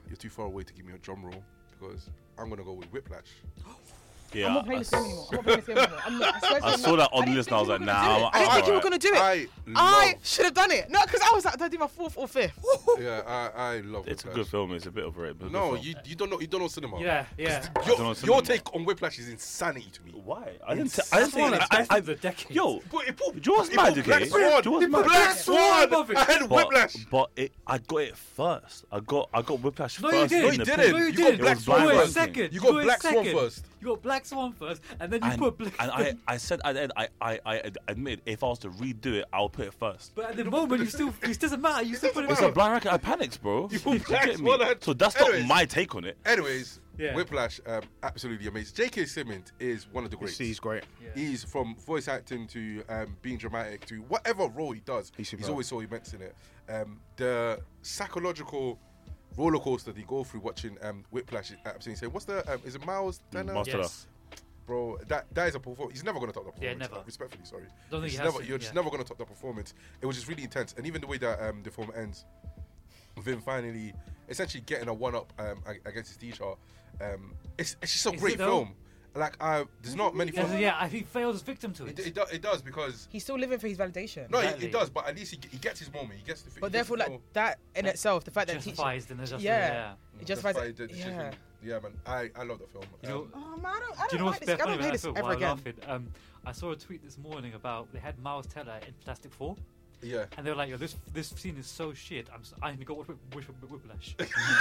you're too far away to give me a drum roll because I'm gonna go with Whiplash. Yeah, I'm not playing I, this game anymore. I'm not playing this game anymore. I'm not. I, swear to I God, saw no. that on I the didn't list and I was think like, you were nah. gonna do it. I'm- I didn't I'm think you were alright. gonna do it. I I love, should have done it. No, because I was like, did I do my fourth or fifth? yeah, I, I love. It's a Whiplash. good film. It's a bit overrated. But a good No, film. you you don't know you don't know cinema. Yeah, yeah. Your, don't know your cinema. take on Whiplash is insanity to me. Why? I didn't. It's T- I didn't One think. of I, the I, best I, of the decade. yo, But it put, do you know what's it mad, put okay? Black Swan, Do you know it what's put mad? Black Swan above it. ahead of but, Whiplash. but it, I got it first. I got I got Whiplash No, you first. didn't. in No, you the didn't. pick. No, you You got didn't. Black It was Swan You blind got it first. second. You got it Black Swan second. first. You got Black Swan first, and then you And, put Black. and I, I said at the end, I, I, I admitted if I was to redo it, I'll put it first. But at the moment, you still. It doesn't matter. You still put it It's a first. blind record. I panicked, bro. You put You Black get me? Swan ahead. So that's Anyways. not my take on it. Anyways, Yeah. Whiplash, um, absolutely amazing. J K. Simmons is one of the greats. He's great. Yeah. He's from voice acting to um, being dramatic to whatever role he does. He's He's, superb. always so immense in it. Um, the psychological roller coaster that you go through watching um, Whiplash is absolutely insane. What's the um, is it Miles Teller? Miles Teller. Yes. Bro, that that is a performance. He's never gonna top that Yeah, performance. never. Respectfully, sorry. Don't think He's he has never, to, you're just yeah. never gonna top that performance. It was just really intense, and even the way that um, the film ends, with him finally essentially getting a one up um, ag- against his teacher. Um, it's it's just a Is great it though? film. Like I, there's not many Yeah, films. yeah, I think he failed as victim to It, it. it, do, it does because He's still living for his validation. no, it, Exactly. it does. But at least he, he gets his moment. He gets the. he But gets therefore, the like film. that in itself, the fact that teacher, Justifies the injustice. yeah, Yeah. it justifies Justify it. the decision. Yeah. Yeah, man. I, I love the film. You know, Um, Oh man, I don't, I don't Do you know like what's this. better I funny don't play about this that film? ever While again. laughing, um, I saw a tweet this morning about they had Miles Teller in Fantastic Four, yeah. and they were like, "Yo, this this scene is so shit. I'm s- I need to go watch Whip- Whip- Whip- Whiplash."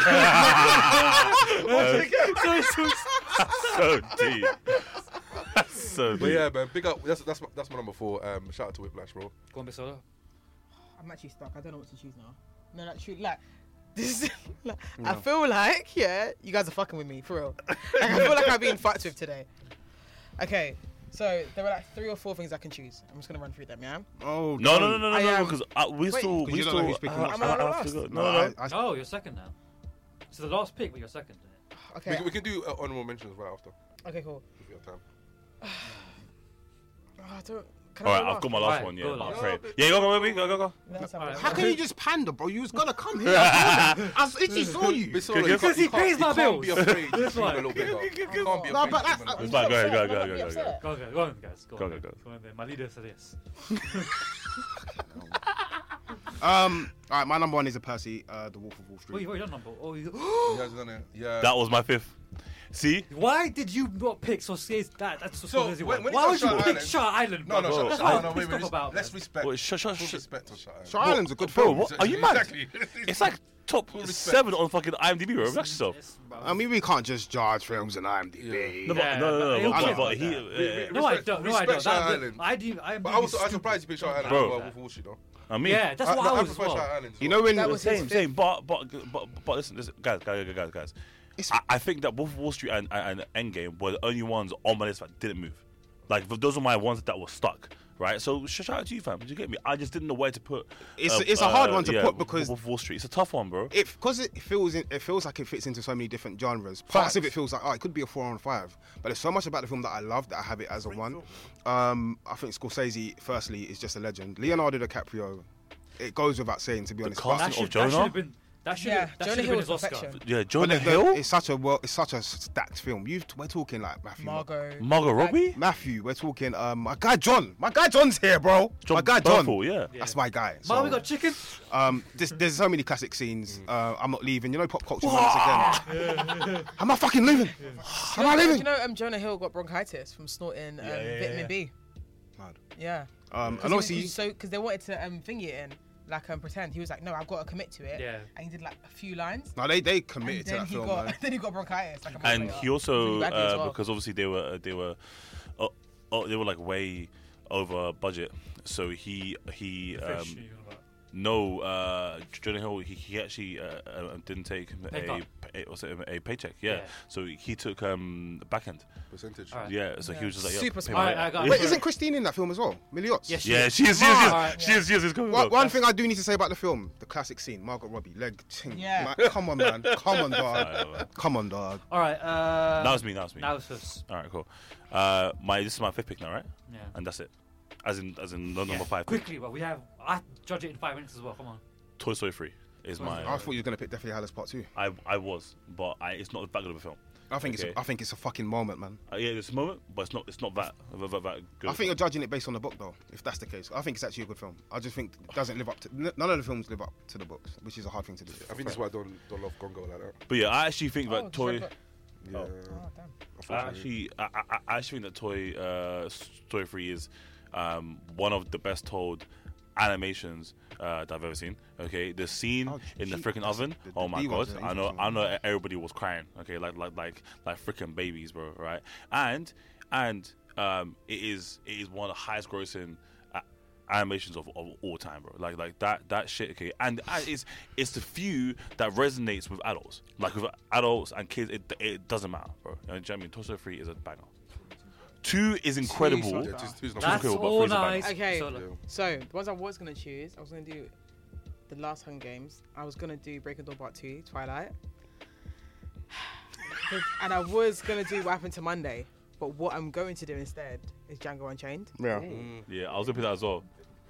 so, so, So deep. so deep. But yeah, man. Big up. That's that's my, that's my number four. Um, shout out to Whiplash, bro. go on, Big Solo. I'm actually stuck. I don't know what to choose now. No, like, true, like, this is, like, I feel like, yeah, you guys are fucking with me, for real. Like, I feel like I'm being fucked with today. Okay, so there were like three or four things I can choose. I'm just gonna run through them, yeah? Oh No, no, no, no, no, I no, am- because uh, we Wait, still, 'cause we you don't still. know who's picking uh, next. I- I- Am I I last? forgot. No, No, no. I, I, Oh, you're second now. So the last pick, but you're second. Okay, We, can- we can do uh, honorable mentions right after okay, cool. if we have time. Oh, I don't. Can All I right, go I've got my Right, last one. Yeah, go I'm last. afraid. Yeah, go, go, go, go, go, go. Let's have a Alright. look. how can you just pander, bro? You was gonna come here. I told you. I s- Itchy saw you. But Solo, Because you can't- he you can't- pays my you can't be bills. afraid to That's dream a why. little bigger. You can't be No, afraid but to that's- dream a little It's bigger. fine, go ahead, go ahead, I'm go not ahead, go upset. ahead, Go, go, go on, guys. Go, Go, on, go, then. go. Go on then. My leader said yes. Um, all right, my number one is a Percy, uh, The Wolf of Wall Oh, Street. you've already done number. Oh, you... You guys done it? Yeah. That was my fifth. See? Why did you not pick Scorsese? That that's So, Scorsese when- one. when Why you would got you Shutter pick Island- Shutter Island? No, no, bro? shut, That's shut, what no, I'm no, wait, pissed wait. off about. Let's man. respect. Wait, shut, shut, Full shut. respect to Shutter Island. Shutter Island's a good Bro, film. what? Are you mad? Exactly. It's like top Full respect. seven on fucking IMDb, bro. Relax yourself. Yes, bro. I mean, we can't just judge films on IMDb. No, but, Yeah, no, no, but no, I but, don't but care he. about uh, No, I Respect- don't. No, I respect don't. Shutter That, Island. I do. I am. But I was, I was surprised you picked Shutter Island Bro. over Wolf of Wall Street, though. I mean, Yeah, that's I, what no, I I was as prefer well. Shutter Island. as You well. know when That was his same, fifth. same. But, but, but, but listen, listen, guys, guys, guys, guys. It's- I, I think that Wolf of Wall Street and, and, and Endgame were the only ones on my list that didn't move. Like those are my ones that were stuck, right? So sh- shout out to you, fam. Did you get me? I just didn't know where to put. It's- it's a hard one to yeah, put because- Wolf of Wall Street. It's a tough one, bro. If because it feels in, it feels like it fits into so many different genres. Parts of it feels like oh, it could be a four on five, but there's so much about the film that I love that I have it as a one. Um, I think Scorsese, firstly, is just a legend. Leonardo DiCaprio, it goes without saying, to be honest. cast But, That of should, Jonah? that should have been. That should Yeah, have. That Jonah should have Hill been his was Oscar. perfection. Yeah, but Jonah the- the- Hill, it's such a well, it's such a stacked film. You've we're talking like Matthew, Margot. Margot Robbie, Matthew. We're talking um, my guy John. My guy John's here, bro. John my guy John. Berthel, yeah. That's my guy. Mom, we So, got chicken. um, there's, there's so many classic scenes. Uh, I'm not leaving. You know, pop culture once again. Am I fucking leaving? Am I Do leaving? you know um, Jonah Hill got bronchitis from snorting um, Yeah, yeah, vitamin yeah. B? Mad. Yeah. Um, and Because he was- obviously, so because they wanted to um, thingy it in, like um, pretend. He was like, no, I've got to commit to it. Yeah. And he did like a few lines. no, they they And committed to then that he film, got man. then he got bronchitis. Like a month and later. he also Really badly as uh, well. because obviously they were they were oh, oh, they were like way over budget, so he he Fish, um, you know about. no uh, Jonah Hill he, he actually uh, uh, didn't take Pay a, cut. a, what's it, a paycheck, yeah. Yeah. So he took um backhand, Percentage. Alright. yeah. So he was just like yeah, Super pay smart. my- Alright, I got it. Wait, isn't Christine in that film as well? Milliots. Yes, Yeah, she is. She is. She is. Alright, She is. She is. It's coming. One, one thing I do need to say about the film, the classic scene, Margot Robbie, leg ting. Yeah. Man, come on, man. Come on, dog. Alright, Come on, dog. All right. Uh, That was me. That was me. That was us. All right, cool. Uh, my this is my fifth pick now, right? Yeah. And that's it. As in, as in, no, number Yeah. five. Quickly, but we have. I judge it in five minutes as well. Come on. Toy Story three. is my. I thought you were gonna pick Deathly Hallows Part Two. I I was, but I, it's not that good of a film. I think Okay. it's. A, I think it's a fucking moment, man. Uh, yeah, it's a moment, but it's not. It's not that that, that, that good. I think you're judging it based on the book, though. If that's the case, I think it's actually a good film. I just think it doesn't live up to. n- None of the films live up to the books, which is a hard thing to do. I think that's why I don't don't love Gongo like that. But yeah, I actually think Oh, that just Toy. read about- Yeah. Oh, damn. I Unfortunately. actually, I, I, I actually think that Toy uh, Story Three is um, one of the best told animations uh, that I've ever seen. Okay, the scene Oh, in the gee, freaking that's- oven. the- oh the my B god! ones are I know, interesting. I know. Everybody was crying. Okay, like like like like freaking babies, bro. Right? And and um, it is it is one of the highest grossing uh, animations of, of all time, bro. Like like that that shit. Okay, and uh, it's it's the few that resonates with adults. Like with adults and kids, it it doesn't matter, bro. You know what I mean? Toy Story Three is a banger. Two is incredible. Yeah, two's- two's not That's good. cool, but all three's a banger. nice. Okay. Solo. Yeah. So the ones I was gonna choose, I was gonna do the last Hunger Games. I was gonna do Breaking Dawn Part Two, Twilight, and I was gonna do What Happened to Monday. But what I'm going to do instead is Django Unchained. Yeah. Mm. Yeah, I was gonna pick that as well.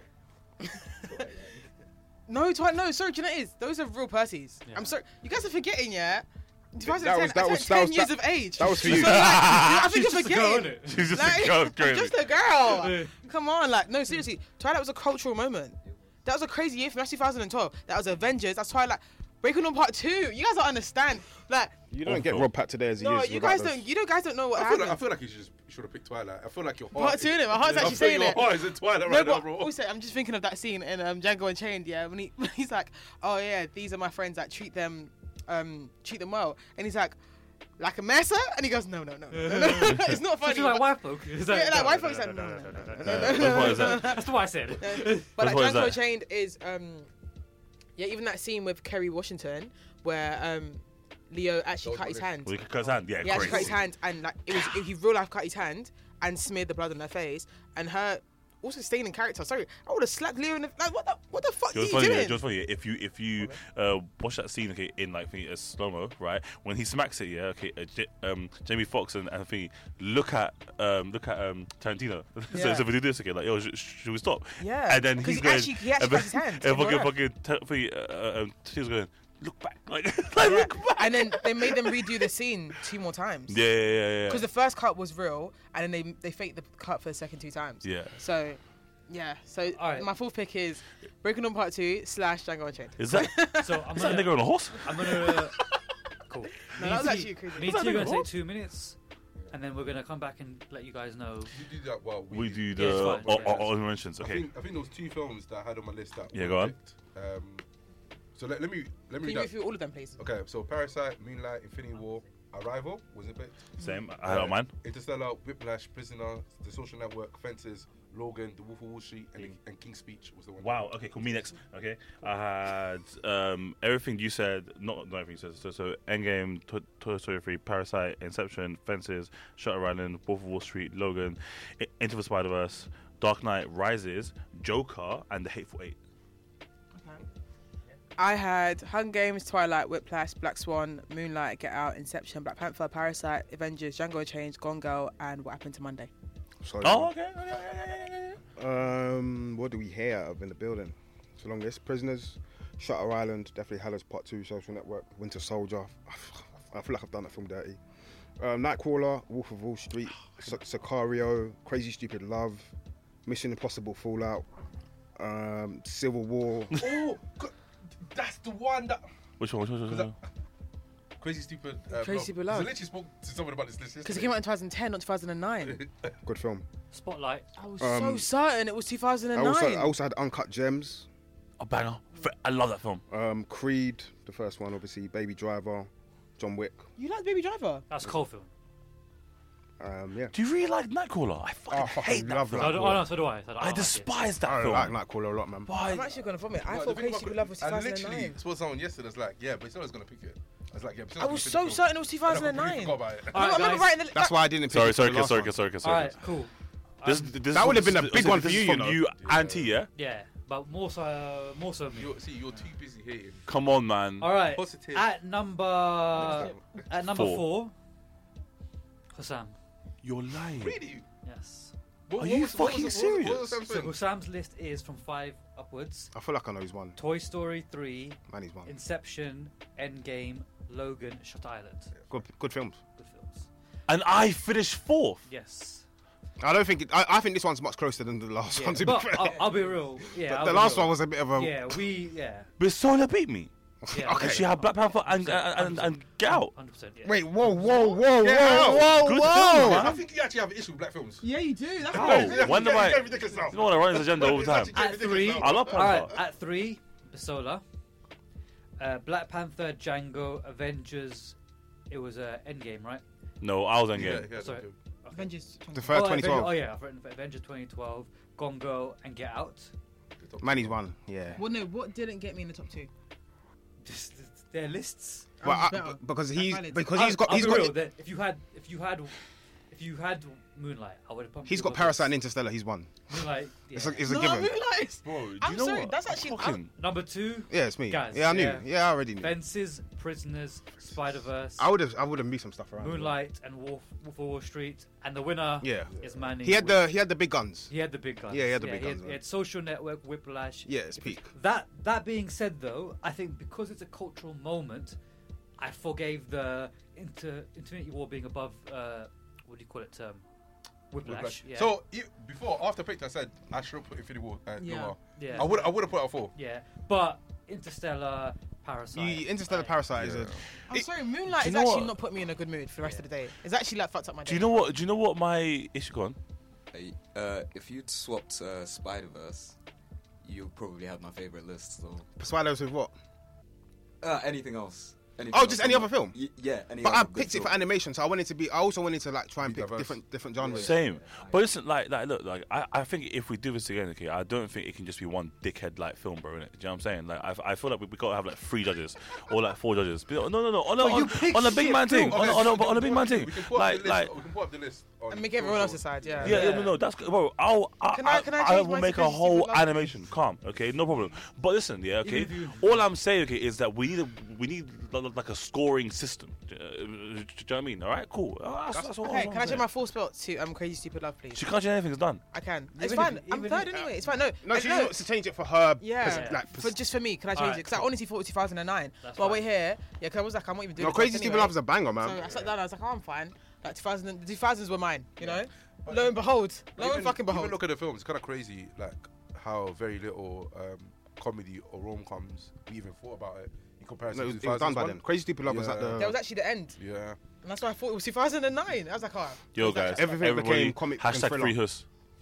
No, Twilight. No, sorry, do you know what it is? Those are real Percy's. Yeah. I'm sorry. You guys are forgetting, yeah. twenty ten, That was- that I was- turned that ten was- years that- of age. that was for you. So, like, I think She's you're just a girl, forgetting. innit? She's just Like, a girl, I'm crazy. just a girl. Come on, like, no, seriously. Twilight was a cultural moment. That was a crazy year for me. That's two thousand twelve. That was Avengers. That's Twilight. Breaking on Part Two. You guys don't understand. Like, You don't Oh, get no. Rob Pat today as he no, is. you guys regardless. don't. You know, guys don't know what I feel, like, I happened. feel like you should just should have picked Twilight. I feel like your heart. Part two, innit? My heart's I actually feel saying your it. heart is in Twilight No, right now, but bro. also, I'm just thinking of that scene in um, Django Unchained. Yeah, when he when he's like, "Oh yeah, these are my friends that treat them, um, treat them well," and he's like, "Like a messer," and he goes, "No, no, no, no, no, no." It's not So funny. she's like but- white folk. Is that- Yeah, like no, white no, folks no, said, no, "No, no, no, no, no, no, no, no, no, no, no, no, What is no, that? no." That's what I said. But like What is Django that? Unchained is um, yeah, even that scene with Kerry Washington where um, Leo actually That cut was his my hand. Well, he cut his hand. Yeah, He actually great. cut his hand, and like it was he real life cut his hand and smeared the blood on her face, and her also staying in character. Sorry, I would have slapped Leo in the like. What the what the fuck It are was you funny. Yeah, doing? it was funny. If you if you uh, watch that scene okay, in like a slow mo, right? When he smacks it, yeah, okay. Uh, J- um, Jamie Foxx and and thingy, look at um, look at um, Tarantino. so, Yeah. so if we do this again, like, yo, sh- should we stop? Yeah, And then 'cause he's he going. actually- he actually and cut his hand And in fucking real life. fucking t- thingy, uh, uh, um, Tino's going. Look back, like, like Yeah. look back. And then they made them redo the scene two more times. Yeah, yeah, yeah, yeah. Because the first cut was real, and then they they faked the cut for the second two times. Yeah. So, yeah. So Alright. my fourth pick is Breaking On Part Two slash Django Unchained. Is that So I'm is that a gonna, nigga on a horse? I'm gonna. Cool. No, Me that was and actually T- a crazy- Me Was and that T are nigga gonna on take two minutes, and then we're gonna come back and let you guys know. You do that while we, We do Yeah, it's the fine. o- Yeah. o- honorable mentions. I Okay. think I think there was two films that I had on my list that Yeah, were go on. picked. Um, so let, let me let Can me read you go that. through all of them, please? Okay, so Parasite, Moonlight, Infinity War, Arrival was it picked? Same. I had on mine. Interstellar, Whiplash, Prisoner, The Social Network, Fences, Logan, The Wolf of Wall Street, and, and King's Speech was the one. Wow. Okay. Cool. Me next. Okay. I had um, everything you said. Not not everything you said. So, so Endgame, To- Toy Story three, Parasite, Inception, Fences, Shutter Island, Wolf of Wall Street, Logan, I- Into the Spider Verse, Dark Knight Rises, Joker, and The Hateful Eight. I had Hunger Games, Twilight, Whiplash, Black Swan, Moonlight, Get Out, Inception, Black Panther, Parasite, Avengers, Django Unchained, Gone Girl, and What Happened to Monday. So, Oh, okay. okay, okay, okay, okay. Um, what do we hear of in the building? So long list: Prisoners, Shutter Island, Deathly Hallows Part Two, Social Network, Winter Soldier. I feel like I've done that film dirty. Um, Nightcrawler, Wolf of Wall Street, S- Sicario, Crazy Stupid Love, Mission Impossible Fallout, um, Civil War. Oh, God, that's the one that Which one? Which one? Which one? Cause Crazy Stupid. Uh, Crazy Love. Stupid Love. So I literally spoke to someone about this list Because it yesterday. came out in two thousand ten, not two thousand nine. Good film. Spotlight. I was Um, so certain it was two thousand I nine. also, I also had Uncut Gems, A banger. F- I love that film. um, Creed, the first one, obviously, Baby Driver, John Wick. You like Baby Driver? That's Coldfield. Um, yeah. Do you really like Nightcrawler? I fucking Oh, I fucking hate that love film. Oh, Nightcrawler. do- oh no, so do I. So I, I don't like it. despise that I film. like Nightcrawler a lot, man. Why? I'm actually gonna vomit. I No, thought the thing Crazy about- Stupid Love was two I thousand literally nine. spoke to someone yesterday that's like, yeah, but it's always going to pick it. I was like, yeah, but it's I not was gonna so pick it. certain it was two And I thousand completely nine. forgot about it. All right, I remember guys. writing the. That's why I didn't pick Sorry, it for sorry, the sorry, last sorry, one. sorry, All sorry. right, cool. This, Um, this That is- would have been a this- big this one is for you, from you know. you, Yeah. Auntie, yeah? Yeah, but more so, uh, more so me. You're, see, you're too busy hating. Come on, man. All right. Positive. At number at number Four. four, Hassan. You're lying. Really? Yes. What- Are what you was- what fucking was the- what was the- what was serious? the So thing? Husam's list is from five upwards. I feel like I know he's one. Toy Story three, Man, he's one. Inception, Endgame, Logan, Shutter Island. Good, good films. Good films. And I finished fourth. Yes. I don't think. It, I, I think this one's much closer than the last Yeah, one. To be but fair, I'll, I'll be real. Yeah. the, I'll the be last real. one was a bit of a. Yeah, we. Yeah. But Sonya beat me. Yeah. Okay. And she had Black Panther and, and, and, and Get Out. Hundred percent. Yeah. Wait, whoa, whoa, whoa, Get whoa, out. whoa, Good whoa! film, I man. think you actually have an issue with black films. Yeah, you do. That's How? crazy. When am I? Get ridiculous now. You know what I run his agenda all the time. It's At actually three. ridiculous I now. love All right. Panther. At three, Basola. Uh, Black Panther, Django, Avengers. It was uh, Endgame, right? No, I was Yeah, Endgame. yeah, Sorry. yeah. Avengers. The first oh, twenty twelve. Aven- oh yeah, Aven- Avengers twenty twelve, Gone Girl, and Get Out. Man, he's one. Yeah. Well, no. What didn't get me in the top two? Just their lists. Well, was I, better. because That's he's valid. because I'll- he's got I'll he's be got real, that if you had if you had if you had Moonlight, I would have pumped. he's you got above Parasite and this. Interstellar. He's one. Moonlight. Yeah. It's a, it's a No, given. Moonlight. Bro, do I'm you know sorry, what? that's actually- Fucking- Number two, Yeah, it's me. Guys, yeah, I knew. yeah. Yeah, I already knew. Fences, Prisoners, Spider Verse, I would have I would have moved some stuff around. Moonlight, and Wolf, Wolf of Wall Street, and the winner Yeah. is Manny. He had with- the he had the big guns. He had the big guns. Yeah, he had the big he guns, Had, man. he had Social Network, Whiplash. Yeah, it's peak. That that being said, though, I think because it's a cultural moment, I forgave the inter, Infinity War being above. Uh, what do you call it? Um, Whiplash. Whiplash. Yeah. So you, before after picked, I said I should put Infinity War. Uh, Yeah. Noir. yeah. I would I would have put it at four. Yeah, but Interstellar, Parasite. You, Interstellar like, Parasite is Yeah. a. I'm It- sorry. Moonlight Do you is know actually what? not put me in a good mood for the rest of the day. It's actually like fucked up my day. Do you know what? Do you know what my issue gone? Uh, if you'd swapped uh, Spider Verse, you probably have my favorite list. So Spider-Verse with what? uh, anything else? Anything Oh, else just on any that- other film? Y- yeah, any But other I good picked it for film. animation, so I wanted to be. I also wanted to like try and Be pick diverse. different different genres. Same. But listen, like, like, look, like, I, I think if we do this again, okay, I don't think it can just be one dickhead like film, bro. Innit? Do you know what I'm saying? Like, I, I feel like we, we gotta have like three judges or like four judges. But no, no, no, on a, But you on, pick on a big shit man thing, film. on, a- on, a, on a big man thing, We can put up like, the like. list. We can put up the list. on And make everyone social. else's side. Yeah. Yeah, Yeah. no, no, that's good. Bro, I'll, I, Can I- can I I, change will my make a Crazy whole Stupid Love, animation. Calm, okay, no problem. But listen, yeah, okay. Even if you- All I'm saying, okay, is that we need a, we need li- li- like a scoring system. Uh, do you know what I mean? All right, cool. Uh, That's, that's all Okay, I'm can I saying. change my full spot to um, Crazy Stupid Love, please? She can't change anything. It's done. I can. It's Even fine. if- I'm even third if- anyway. It's fine. No, No, I- she no. wants to change it for her. Yeah. pers- Yeah. Like, For, just for me, can I change Alright, it? Because I cool. honestly thought it was two thousand nine. That's Well, fine. we're here. Yeah, because I was like, I'm not even doing no, it Crazy anyway. Stupid Love is a banger, man. So I sat down. I was like, oh, I'm fine. Like two thousand, the two thousands were mine. You know. Lo and behold, lo Even- and fucking behold. Even look at the films. It's kind of crazy, like how very little um, comedy or rom coms we even thought about it in comparison. No, it was, to it was done by two thousand one. then. Crazy Stupid Love was at Yeah. the. That was actually the end, Yeah. and that's why I thought it was two thousand nine. I was like, oh. Yo, guys, Everything everybody, became comic and hashtag thriller. free Hus.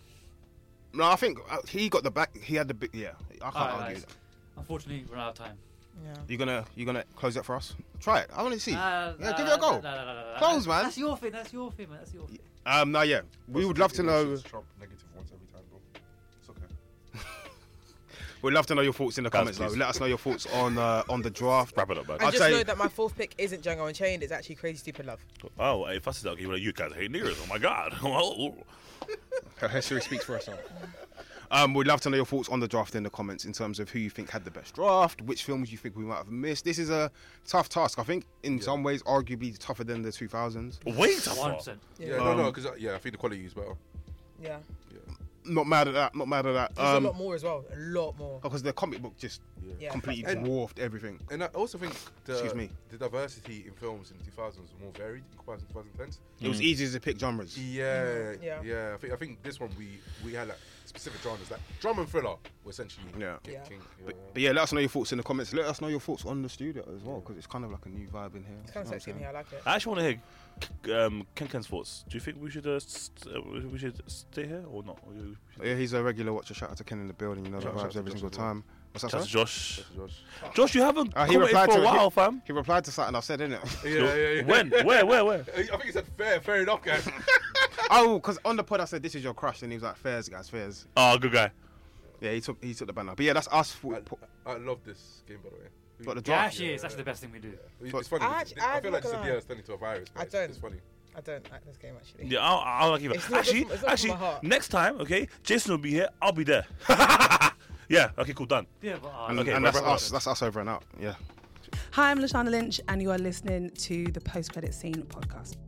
No, I think uh, he got the back. He had the big. Yeah, I can't Alright, argue. guys. That. Unfortunately, we're out of time. Yeah. You gonna you gonna close that for us? Try it. I want to see. Uh, yeah, uh, give it a go. no, no, no, no, no. Close, man. That's your thing. That's your thing, man. That's your thing. Um, no, yeah. We would love to know. Positive Trump negative ones every time, bro. It's okay. We'd love to know your thoughts in the Guys, comments, though. please. Let us know your thoughts on uh, on the draft. Wrap it up, man. I'd And just say- know that my fourth pick isn't Django Unchained. It's actually Crazy Stupid Love. Oh, if I said that, okay, well, you guys hate niggers. Oh my god. Oh. Her history speaks for herself. Um, we'd love to know your thoughts on the draft in the comments in terms of who you think had the best draft, which films you think we might have missed. This is a tough task. I think in some ways, arguably tougher than the two thousands. Way one tougher. hundred percent. Yeah, no, no, because yeah, I think the quality is better. Yeah. Not mad at that. Not mad at that. There's a Um, lot more as well. A lot more. because the comic book just Yeah. completely And- dwarfed everything. And I also think the, Excuse me. the diversity in films in the two thousands was more varied in comparison to twenty tens. It was easier to pick genres. Yeah, Yeah. yeah. I think I think this one we we had like specific genres. Like drama and thriller were essentially Yeah. king. Yeah. king But, yeah. but yeah, let us know your thoughts in the comments. Let us know your thoughts on the studio as well, because it's kind of like a new vibe in here. It's kind of You know what I'm sexy in saying? here. I like it. I actually want to hear um, Ken Ken's thoughts. Do you think we should uh, st- uh, we should stay here or not? Or we should- Yeah, he's a regular watcher. Shout out to Ken in the building. You know the Shout- shout vibes to every Josh single as well. time. What's that, That's sir? Josh. That's Josh. Josh, you haven't Uh, he commented replied for a to while, he, fam. he replied to something I said, innit? Yeah, yeah, yeah. When? Where? Where? Where? I think he said fair, fair enough, guys. Oh, because on the pod I said this is your crush, and he was like, "Fairs, guys, fairs." Oh, good guy. Yeah, he took he took the banner. But yeah, that's us. For, I, I love this game, by the way. Got the Yeah, draft. actually, it's actually the best thing we do. It's funny. I because actually- I I'm feel not like gonna Sabia lie. has turned into a virus. but I it's- don't. It's funny. I don't like this game actually. Yeah, I'll, I'll like It's it. not Actually, just- it's not actually, from my heart. next time, okay, Jason will be here. I'll be there. Yeah. Okay. Cool. Done. Yeah, but uh, And, Okay, and right, that's right, us. right. That's us over and out. Yeah. Hi, I'm Lashana Lynch, and you are listening to the Post Credit Scene podcast.